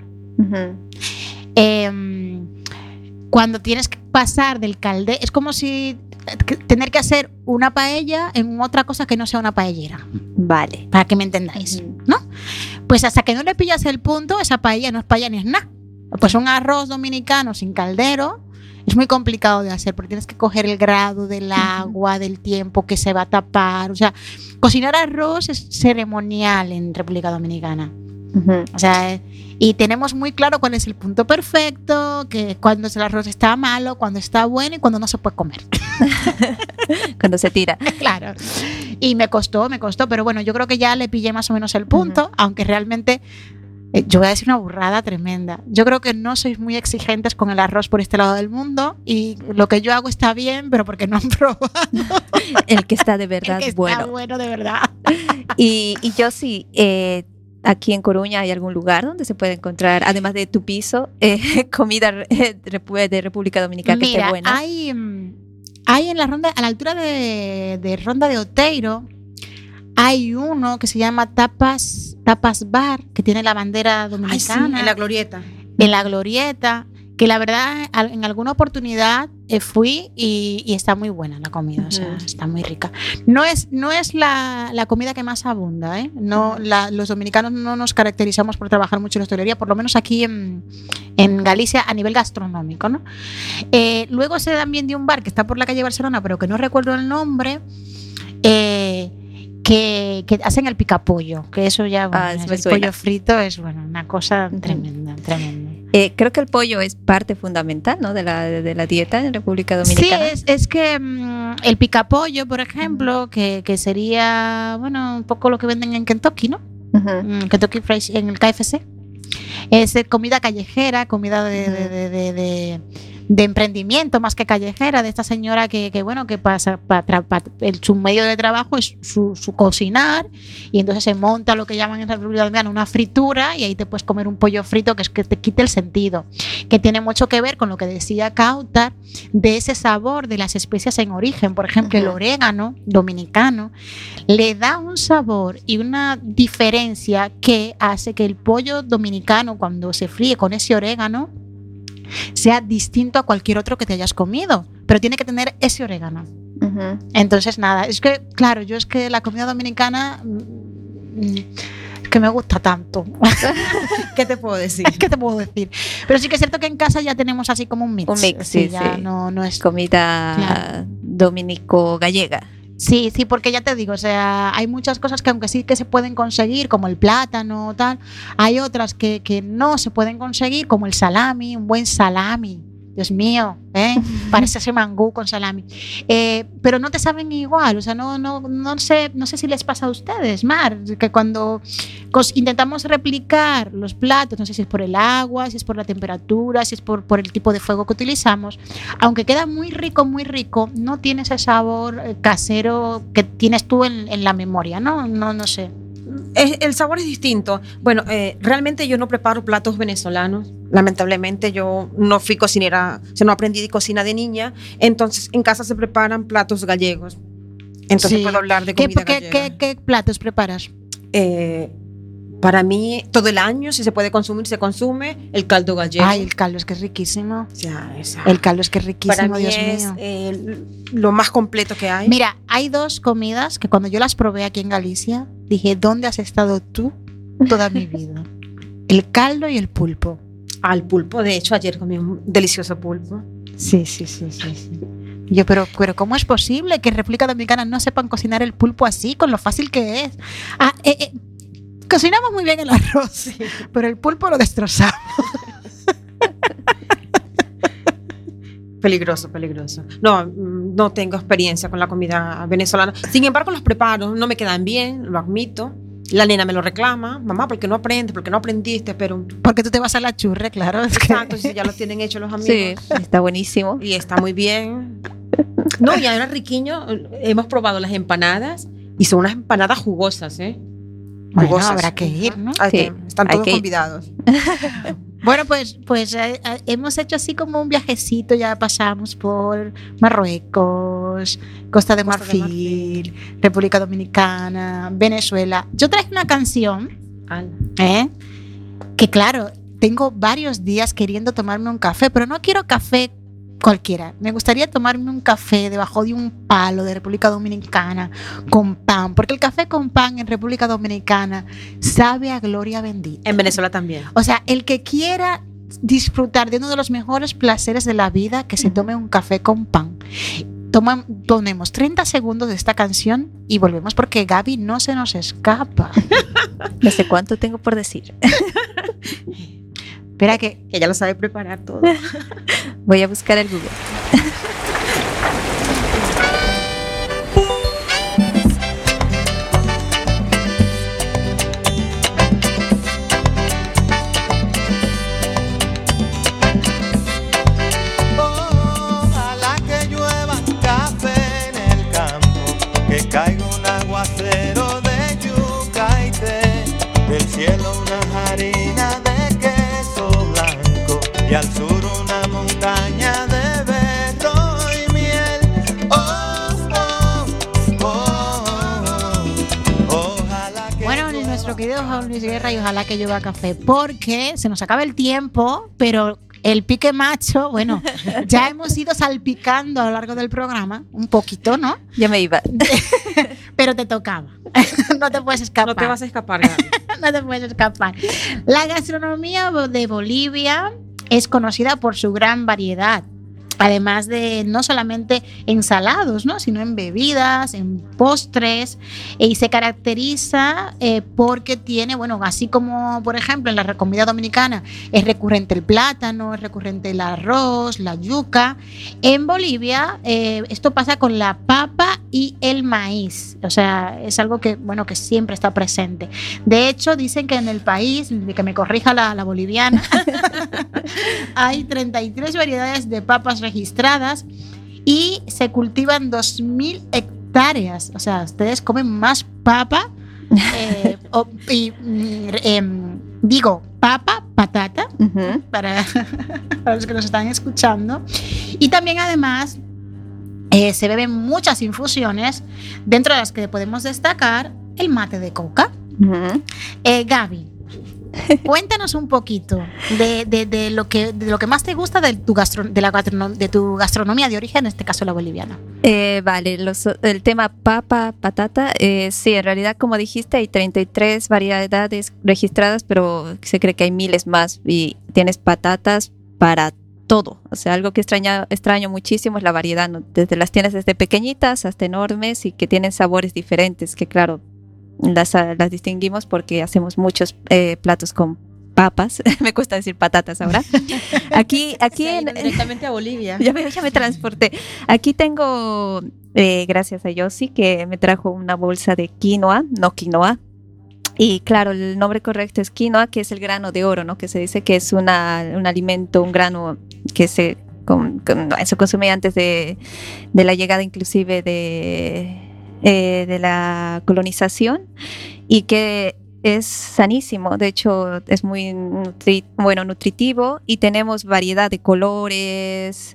Speaker 5: Cuando tienes que pasar del caldero, es como si tener que hacer una paella en otra cosa que no sea una paellera.
Speaker 4: Vale.
Speaker 5: Para que me entendáis, ¿no? Pues hasta que no le pillas el punto, esa paella no es paella ni es nada. Pues un arroz dominicano sin caldero es muy complicado de hacer porque tienes que coger el grado del agua, del tiempo que se va a tapar. O sea, cocinar arroz es ceremonial en República Dominicana. O sea, y tenemos muy claro cuál es el punto perfecto, que cuando el arroz está malo, cuando está bueno y cuando no se puede comer.
Speaker 4: Cuando se tira.
Speaker 5: Claro. Y me costó, pero bueno, yo creo que ya le pillé más o menos el punto, aunque realmente yo voy a decir una burrada tremenda. Yo creo que no sois muy exigentes con el arroz por este lado del mundo y lo que yo hago está bien, pero porque no han probado.
Speaker 4: El que está de verdad
Speaker 5: el que
Speaker 4: bueno.
Speaker 5: Está bueno de verdad.
Speaker 4: Y yo sí, aquí en Coruña hay algún lugar donde se puede encontrar, además de tu piso, comida de República Dominicana que esté buena.
Speaker 5: Hay en la ronda, a la altura de Ronda de Oteiro, hay uno que se llama Tapas Bar, que tiene la bandera dominicana.
Speaker 6: Ay, sí, en la glorieta.
Speaker 5: En la glorieta, que la verdad en alguna oportunidad fui y está muy buena la comida, o sea, está muy rica. No es la comida que más abunda, ¿eh? No, los dominicanos no nos caracterizamos por trabajar mucho en la hostelería, por lo menos aquí en Galicia a nivel gastronómico, ¿no? Luego sé también de un bar que está por la calle Barcelona, pero que no recuerdo el nombre, que hacen el picapollo, que eso ya, bueno, el pollo frito es una cosa tremenda.
Speaker 4: Creo que el pollo es parte fundamental, ¿no? de la dieta en República Dominicana.
Speaker 5: Sí, es que el picapollo, por ejemplo, que sería, un poco lo que venden en Kentucky, ¿no? Kentucky Fried, en el KFC. Es comida callejera, comida de emprendimiento más que callejera, de esta señora que pasa su medio de trabajo es su cocinar, y entonces se monta lo que llaman en la República Dominicana una fritura, y ahí te puedes comer un pollo frito que es que te quite el sentido, que tiene mucho que ver con lo que decía Kautar de ese sabor de las especias en origen. Por ejemplo, el orégano dominicano le da un sabor y una diferencia que hace que el pollo dominicano, cuando se fríe con ese orégano, sea distinto a cualquier otro que te hayas comido, pero tiene que tener ese orégano. Entonces, nada, es que, claro, yo es que la comida dominicana que me gusta tanto.
Speaker 6: ¿Qué te puedo decir?
Speaker 5: ¿Qué te puedo decir? Pero sí que es cierto que en casa ya tenemos así como un mix.
Speaker 4: Un mix, sí.
Speaker 5: No es
Speaker 4: comida dominico-gallega.
Speaker 5: Sí, porque ya te digo, o sea, hay muchas cosas que aunque sí que se pueden conseguir, como el plátano, tal, hay otras que no se pueden conseguir, como el salami, un buen salami. Dios mío, parece ese mangú con salami. Pero no te saben igual, o sea, no sé si les pasa a ustedes, Mar, que cuando intentamos replicar los platos, no sé si es por el agua, si es por la temperatura, si es por el tipo de fuego que utilizamos, aunque queda muy rico, no tiene ese sabor casero que tienes tú en la memoria, no sé.
Speaker 6: El sabor es distinto. Bueno, realmente yo no preparo platos venezolanos. Lamentablemente yo no fui cocinera, no aprendí de cocina de niña. Entonces en casa se preparan platos gallegos. Entonces puedo hablar de comida gallega.
Speaker 5: ¿Qué platos preparas?
Speaker 6: Para mí, todo el año, si se puede consumir, se consume el caldo gallego.
Speaker 5: Ay, el caldo es que es riquísimo. El caldo es que es riquísimo,
Speaker 6: para mí
Speaker 5: Dios
Speaker 6: es
Speaker 5: mío.
Speaker 6: Lo más completo que hay.
Speaker 5: Mira, hay dos comidas que cuando yo las probé aquí en Galicia, dije, ¿dónde has estado tú toda mi vida? El caldo y el pulpo.
Speaker 6: El pulpo, de hecho, ayer comí un delicioso pulpo.
Speaker 5: Sí. Yo, pero ¿cómo es posible que en República Dominicana no sepan cocinar el pulpo así, con lo fácil que es? Cocinamos muy bien el arroz, pero el pulpo lo destrozamos.
Speaker 6: Peligroso. No tengo experiencia con la comida venezolana. Sin embargo, los preparo. No me quedan bien, lo admito. La nena me lo reclama, mamá, ¿por qué no aprendes? ¿Por qué no aprendiste? Pero
Speaker 5: Porque tú te vas a la churre, claro. Es que-
Speaker 6: exacto, si ya lo tienen hecho los
Speaker 4: Sí,
Speaker 6: amigos.
Speaker 4: está buenísimo.
Speaker 6: Y está muy bien. No, y ahora Riquiño, hemos probado las empanadas y son unas empanadas jugosas, ¿eh?
Speaker 5: Bueno,
Speaker 6: Jugosas.
Speaker 5: habrá que ir, ¿no?
Speaker 6: Ah,
Speaker 4: Sí,
Speaker 6: están
Speaker 4: hay
Speaker 6: todos
Speaker 4: que ir.
Speaker 6: convidados.
Speaker 5: Bueno, pues hemos hecho así como un viajecito, ya pasamos por Marruecos, Costa de Marfil, República Dominicana, Venezuela. Yo traje una canción, que claro, tengo varios días queriendo tomarme un café, pero no quiero café cualquiera. Me gustaría tomarme un café debajo de un palo de República Dominicana con pan, porque el café con pan en República Dominicana sabe a gloria bendita.
Speaker 6: En Venezuela también.
Speaker 5: O sea, el que quiera disfrutar de uno de los mejores placeres de la vida, que se tome un café con pan. Ponemos 30 segundos de esta canción y volvemos porque Gaby no se nos escapa.
Speaker 4: No sé cuánto tengo por decir.
Speaker 5: Espera que
Speaker 6: ella lo sabe preparar todo.
Speaker 4: Voy a buscar el Google.
Speaker 13: Ojalá que llueva café en el campo, que caiga un aguacero de yuca y té, del cielo una harina de queso blanco y al sur una montaña de berro y miel. Ojalá que
Speaker 5: bueno, nuestro querido Juan Luis Guerra, y ojalá que llueva café, porque se nos acaba el tiempo, pero el pique macho, bueno, ya hemos ido salpicando a lo largo del programa, un poquito, ¿no?
Speaker 4: Ya me iba.
Speaker 5: Pero te tocaba. No te puedes escapar.
Speaker 6: No te vas a escapar, Gaby.
Speaker 5: No te puedes escapar. La gastronomía de Bolivia es conocida por su gran variedad. Además de no solamente ensalados, ¿no? Sino en bebidas, en postres, y se caracteriza porque tiene, bueno, así como por ejemplo en la comida dominicana es recurrente el plátano, es recurrente el arroz, la yuca. En Bolivia esto pasa con la papa y el maíz, o sea, es algo que, bueno, que siempre está presente. De hecho, dicen que en el país, que me corrija la boliviana, hay 33 variedades de papas registradas y se cultivan 2.000 hectáreas. O sea, ustedes comen más papa, digo, papa, patata, para los que nos están escuchando. Y también además se beben muchas infusiones, dentro de las que podemos destacar el mate de coca. Gaby, cuéntanos un poquito de lo que más te gusta de tu gastronomía de origen, en este caso la boliviana.
Speaker 4: Vale, el tema papa, patata, sí, en realidad como dijiste hay 33 variedades registradas, pero se cree que hay miles más y tienes patatas para todo. O sea, algo que extraño muchísimo es la variedad, ¿no? Desde las tienes desde pequeñitas hasta enormes y que tienen sabores diferentes, que claro, las distinguimos porque hacemos muchos platos con papas. Me cuesta decir patatas ahora. Aquí
Speaker 6: directamente a Bolivia.
Speaker 4: Ya me transporté. Aquí tengo, gracias a Yossi, que me trajo una bolsa de quinoa, no quinoa. Y claro, el nombre correcto es quinoa, que es el grano de oro, ¿no? Que se dice que es un alimento, un grano que se consumía antes de la llegada inclusive de la colonización, y que es sanísimo. De hecho, es muy nutritivo, y tenemos variedad de colores,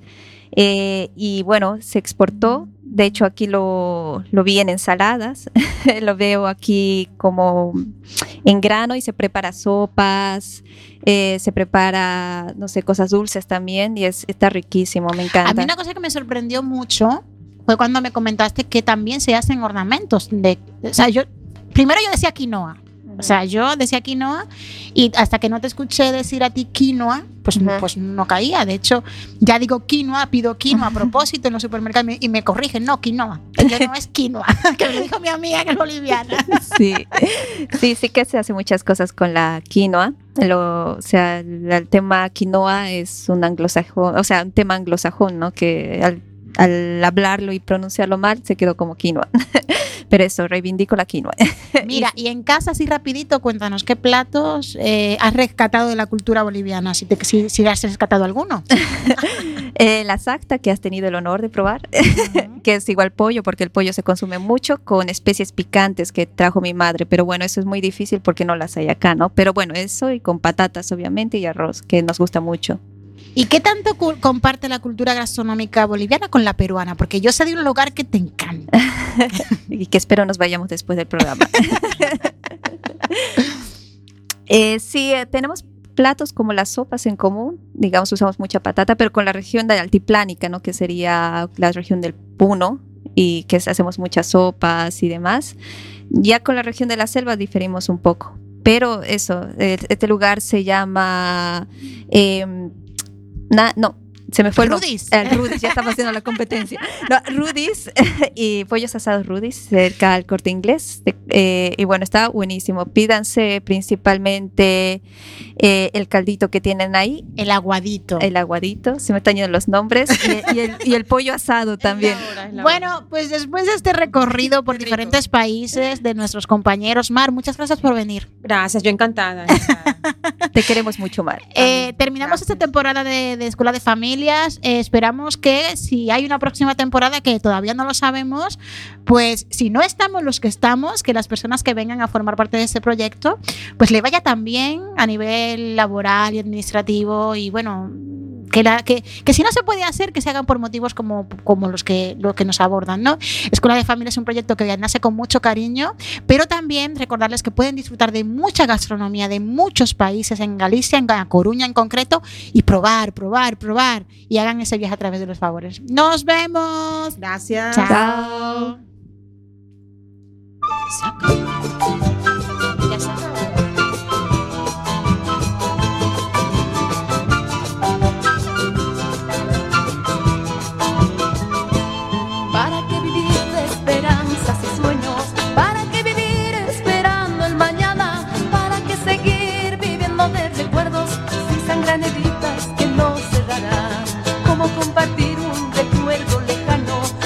Speaker 4: y bueno, se exportó. De hecho, aquí lo vi en ensaladas, lo veo aquí como en grano, y se prepara sopas, se prepara, no sé, cosas dulces también, y está riquísimo, me encanta.
Speaker 5: A mí una cosa que me sorprendió mucho fue cuando me comentaste que también se hacen ornamentos. O sea, primero yo decía quinoa. O sea, yo decía quinoa, y hasta que no te escuché decir a ti quinoa, pues no caía. De hecho, ya digo quinoa, pido quinoa a propósito en los supermercados y me corrigen, no, quinoa, que no es quinoa, que me dijo mi amiga que es boliviana.
Speaker 4: Sí que se hace muchas cosas con la quinoa. O sea, el tema quinoa es un anglosajón, o sea, un tema anglosajón, ¿no? Que al hablarlo y pronunciarlo mal se quedó como quinoa. Pero eso, reivindico la quinoa.
Speaker 5: Mira, y en casa, así rapidito, cuéntanos qué platos has rescatado de la cultura boliviana, si has rescatado alguno.
Speaker 4: La sacta, que has tenido el honor de probar, que es igual pollo, porque el pollo se consume mucho con especies picantes que trajo mi madre, pero bueno, eso es muy difícil porque no las hay acá, ¿no? Pero bueno, eso y con patatas obviamente y arroz, que nos gusta mucho.
Speaker 5: ¿Y qué tanto comparte la cultura gastronómica boliviana con la peruana? Porque yo sé de un lugar que te encanta.
Speaker 4: Y que espero nos vayamos después del programa. Sí, tenemos platos como las sopas en común, digamos, usamos mucha patata, pero con la región de altiplánica, ¿no? Que sería la región del Puno, y que hacemos muchas sopas y demás. Ya con la región de la selva diferimos un poco, pero eso, este lugar se llama... se me fue
Speaker 5: Rudis.
Speaker 4: El Rudis, ya estamos haciendo la competencia. No, Rudis y pollos asados Rudis, cerca al Corte Inglés. Y bueno, está buenísimo. Pídanse principalmente el caldito que tienen ahí.
Speaker 5: El aguadito.
Speaker 4: El aguadito, se me están yendo los nombres. y el pollo asado también.
Speaker 5: Bueno, pues después de este recorrido por diferentes países de nuestros compañeros, Mar, muchas gracias por venir.
Speaker 6: Gracias, yo encantada.
Speaker 4: Te queremos mucho, Mar.
Speaker 5: Terminamos esta temporada de Escuela de Familias. Esperamos que si hay una próxima temporada, que todavía no lo sabemos, pues si no estamos los que estamos, que las personas que vengan a formar parte de este proyecto, pues le vaya también a nivel laboral y administrativo, y bueno, que si no se puede hacer, que se hagan por motivos como lo que nos abordan, ¿no? Escuela de Familia es un proyecto que nace con mucho cariño, pero también recordarles que pueden disfrutar de mucha gastronomía de muchos países, en Galicia, en A Coruña en concreto, y probar, y hagan ese viaje a través de los favores. ¡Nos vemos!
Speaker 6: Gracias.
Speaker 5: Chao.